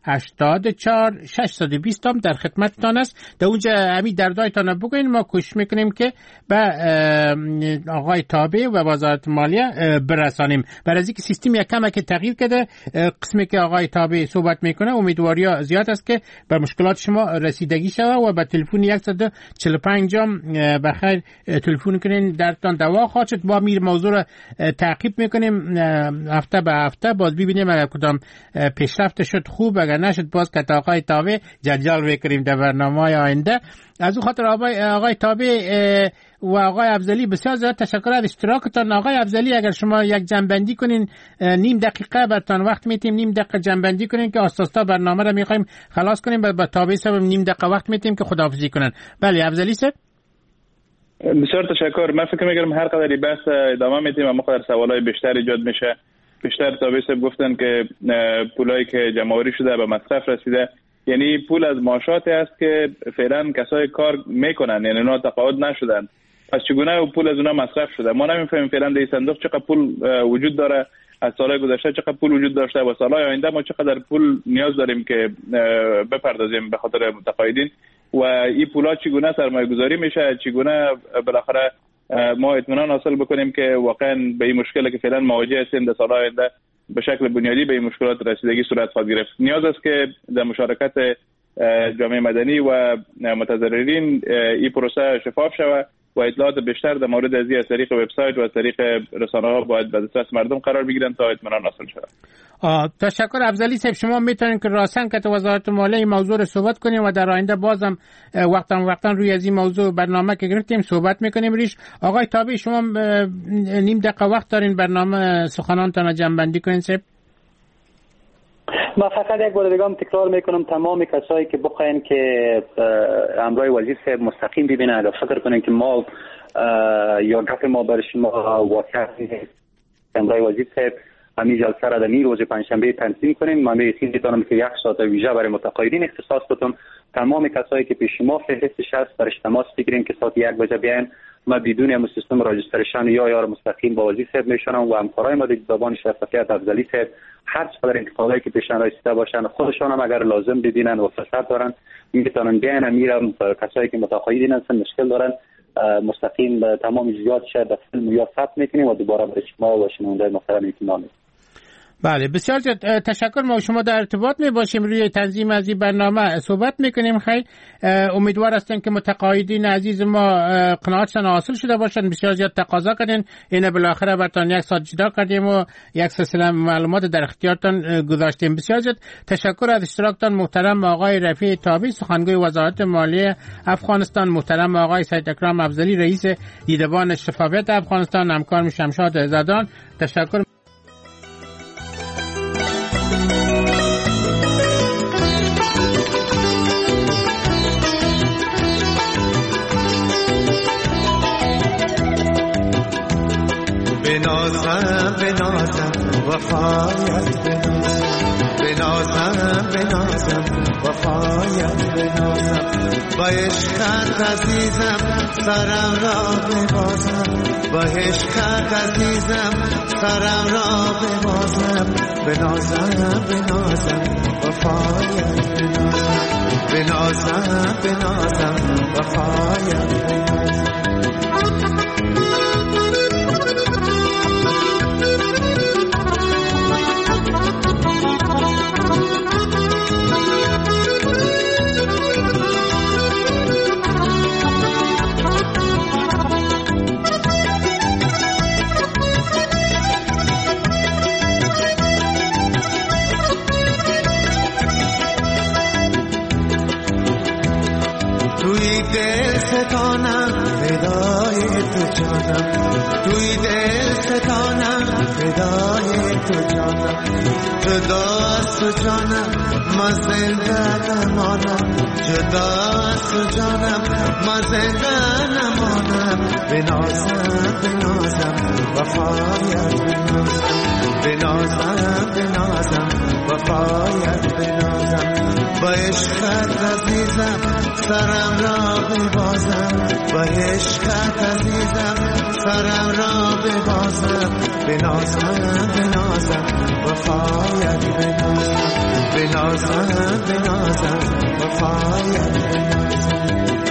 Speaker 6: هشتاد و چهار ششصد و بیست هم در خدمتتان است. در اونجا همین دردایتان بگوین، ما کوشش میکنیم که به آقای تابع و وزارت مالیه برسانیم. برای از اینکه سیستم یک کم که تغییر کرده، قسمی که آقای تابع صحبت میکنه امیدواری زیاد است که به مشکلات شما رسیدگی شود و به تلفن صد و چهل و پنج بخیر تلفن کنین درتان دوا خواهد شد. با میر موضوع را تعقیب میکنیم هفته به هفته، باز ببینیم اگر کدام پیشرفت شد خوب، اگر نشد باز که آقای تابع جنجال بکنیم در برنامه‌های آینده. از اون خاطر آقای, آقای تابع و آقای افضلی بسیار زیاد تشکر از اشتراکتان. آقای افضلی اگر شما یک جنبندی کنین، نیم دقیقه براتون وقت میتیم، نیم دقیقه جنبندی کنین که آستاستا برنامه را میخوایم خلاص کنیم، با تابع صاحب نیم دقیقه وقت میتیم که خداحافظی کنن. بله افضلی صاحب.
Speaker 7: بسیار تشکر. من فکر می‌کنم هر قدری بحث ادامه میدیم اما خاطر سوالای بیشتر ایجاد میشه. بیشتر تابع صاحب گفتن که پولایی که جمع‌آوری شده به مصرف رسیده، یعنی پول از معاشاتی است که فعلا کسای کار میکنن، یعنی اونا تقاعد نشدن، پس چگونه پول از اونا مصرف شده؟ ما نمیفهمیم فعلا در صندوق چقدر پول وجود داره، از سالهای گذشته چقدر پول وجود داشته و سالهای آینده ما چقدر پول نیاز داریم که بپردازیم به خاطر متقاعدین و این پولا چگونه سرمایه گذاری میشه، چگونه بالاخره ما اطمینان حاصل بکنیم که واقعا به این مشکلی که فعلا مواجه هستیم در سالهای آینده به شکل بنیادی به این مشکلات رسیدگی صورت خواهد گرفت. نیاز است که در مشارکت جامعه مدنی و متضررین این پروسه شفاف شود و اطلاعات بیشتر در مورد از از طریق وبسایت و از طریق رسانه‌ها باید به دسترس مردم قرار بگیرن تا اطمینان حاصل شود.
Speaker 6: تشکر افضلی صاحب. شما میتونید که راسن که تو وزارت مالیه این موضوع رو صحبت کنیم و در آینده بازم وقتا وقتا روی از این موضوع برنامه که گرفتیم صحبت میکنیم ریش. آقای تابع شما نیم دقیقه وقت دارین برنامه سخنانتان رو جمع بندی کنین صاحب.
Speaker 25: ما فقط یک بار دیگه هم تکرار میکنم تمام کسایی که بخواین که امرای وزیر صاحب مستقیم ببینن و فکر کنن که ما یا گپ ما برای شما واقعا امرای وزیر صاحب همین جلسه را در این روز پنجشنبه تنظیم کنیم. من یقین دارم که یک ساعت ویژه برای متقاعدین اختصاص بدم. تمام کسایی که پیش ما فهرستش هست برش تماس بگیریم که ساعت یک بجه بیاین. ما بدون هم سیستم راجسترشن یا یا مستقیم با وزیر صاحب میشنم و همکارای ما در زبان شفافیت افضلی صاحب هر چقدر انتقادایی که پیشان رسیده باشن خودشان هم اگر لازم ببینن و فرصت دارن میتونن بیان. میرم کسایی که متقاعدین هستن مشکل دارن مستقیم تمام جزئیات شهر در فیلم یا ثبت میکنیم و دوباره به شما و شنونده محترم اطمینان میدیم.
Speaker 6: بله بسیار زیاد تشکر. ما شما در ارتباط می باشیم، روی تنظیم از این برنامه صحبت میکنیم. خیلی امیدوار هستیم که متقاعدین عزیز ما قناعتشان حاصل شده باشند. بسیار زیاد تقاضا کردین، اینه بالاخره براتون یک ساعت جدا کردیم و یک سلسله معلومات در اختیارتان گذاشتیم. بسیار زیاد تشکر از اشتراکتان محترم آقای رفیع تابع سخنگوی وزارت مالیه افغانستان، محترم آقای سید اکرم افضلی رئیس دیدبان شفافیت افغانستان، همکارم شمشاد زدان. تشکر.
Speaker 4: بنازم بنازم وفایت بنازم بنازم بنازم وفایت بنازم با عشقت عزیزم سرم را ببازم با عشقت عزیزم سرم را ببازم بنازم بنازم وفایت بنازم بنازم بنازم وفایت بنازم. توی دل ستانم فدای تو جانم توی دل ستانم فدای تو جانم جدا از تو جانم من زنده نمانم جدا از تو جانم من زنده نمانم بنازم بنازم وفایت بنازم بنازم بنازم وفایت بنازم با عشقت عزیزم سرم را ببازم با عشقت عزیزم سرم را ببازم بنازم بنازم وفایت بنازم بنازم بنازم وفایت بنازم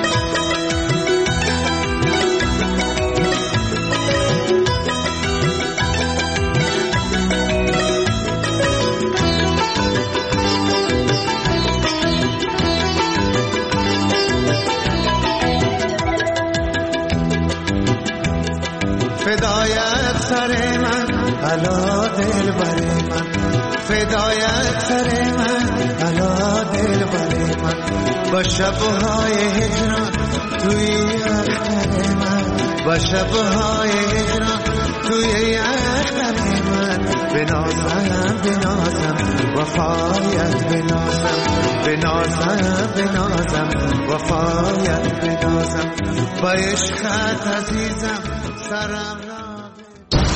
Speaker 4: فدایت سر من علا دل بر من فدایت سر من علا دل بر من با شبهای هجران توی اختر من با شبهای هجران توی اختر من بنازم بنازم وفایت بنازم بنازم بنازم وفایت بنازم با عشقت عزیزم سرم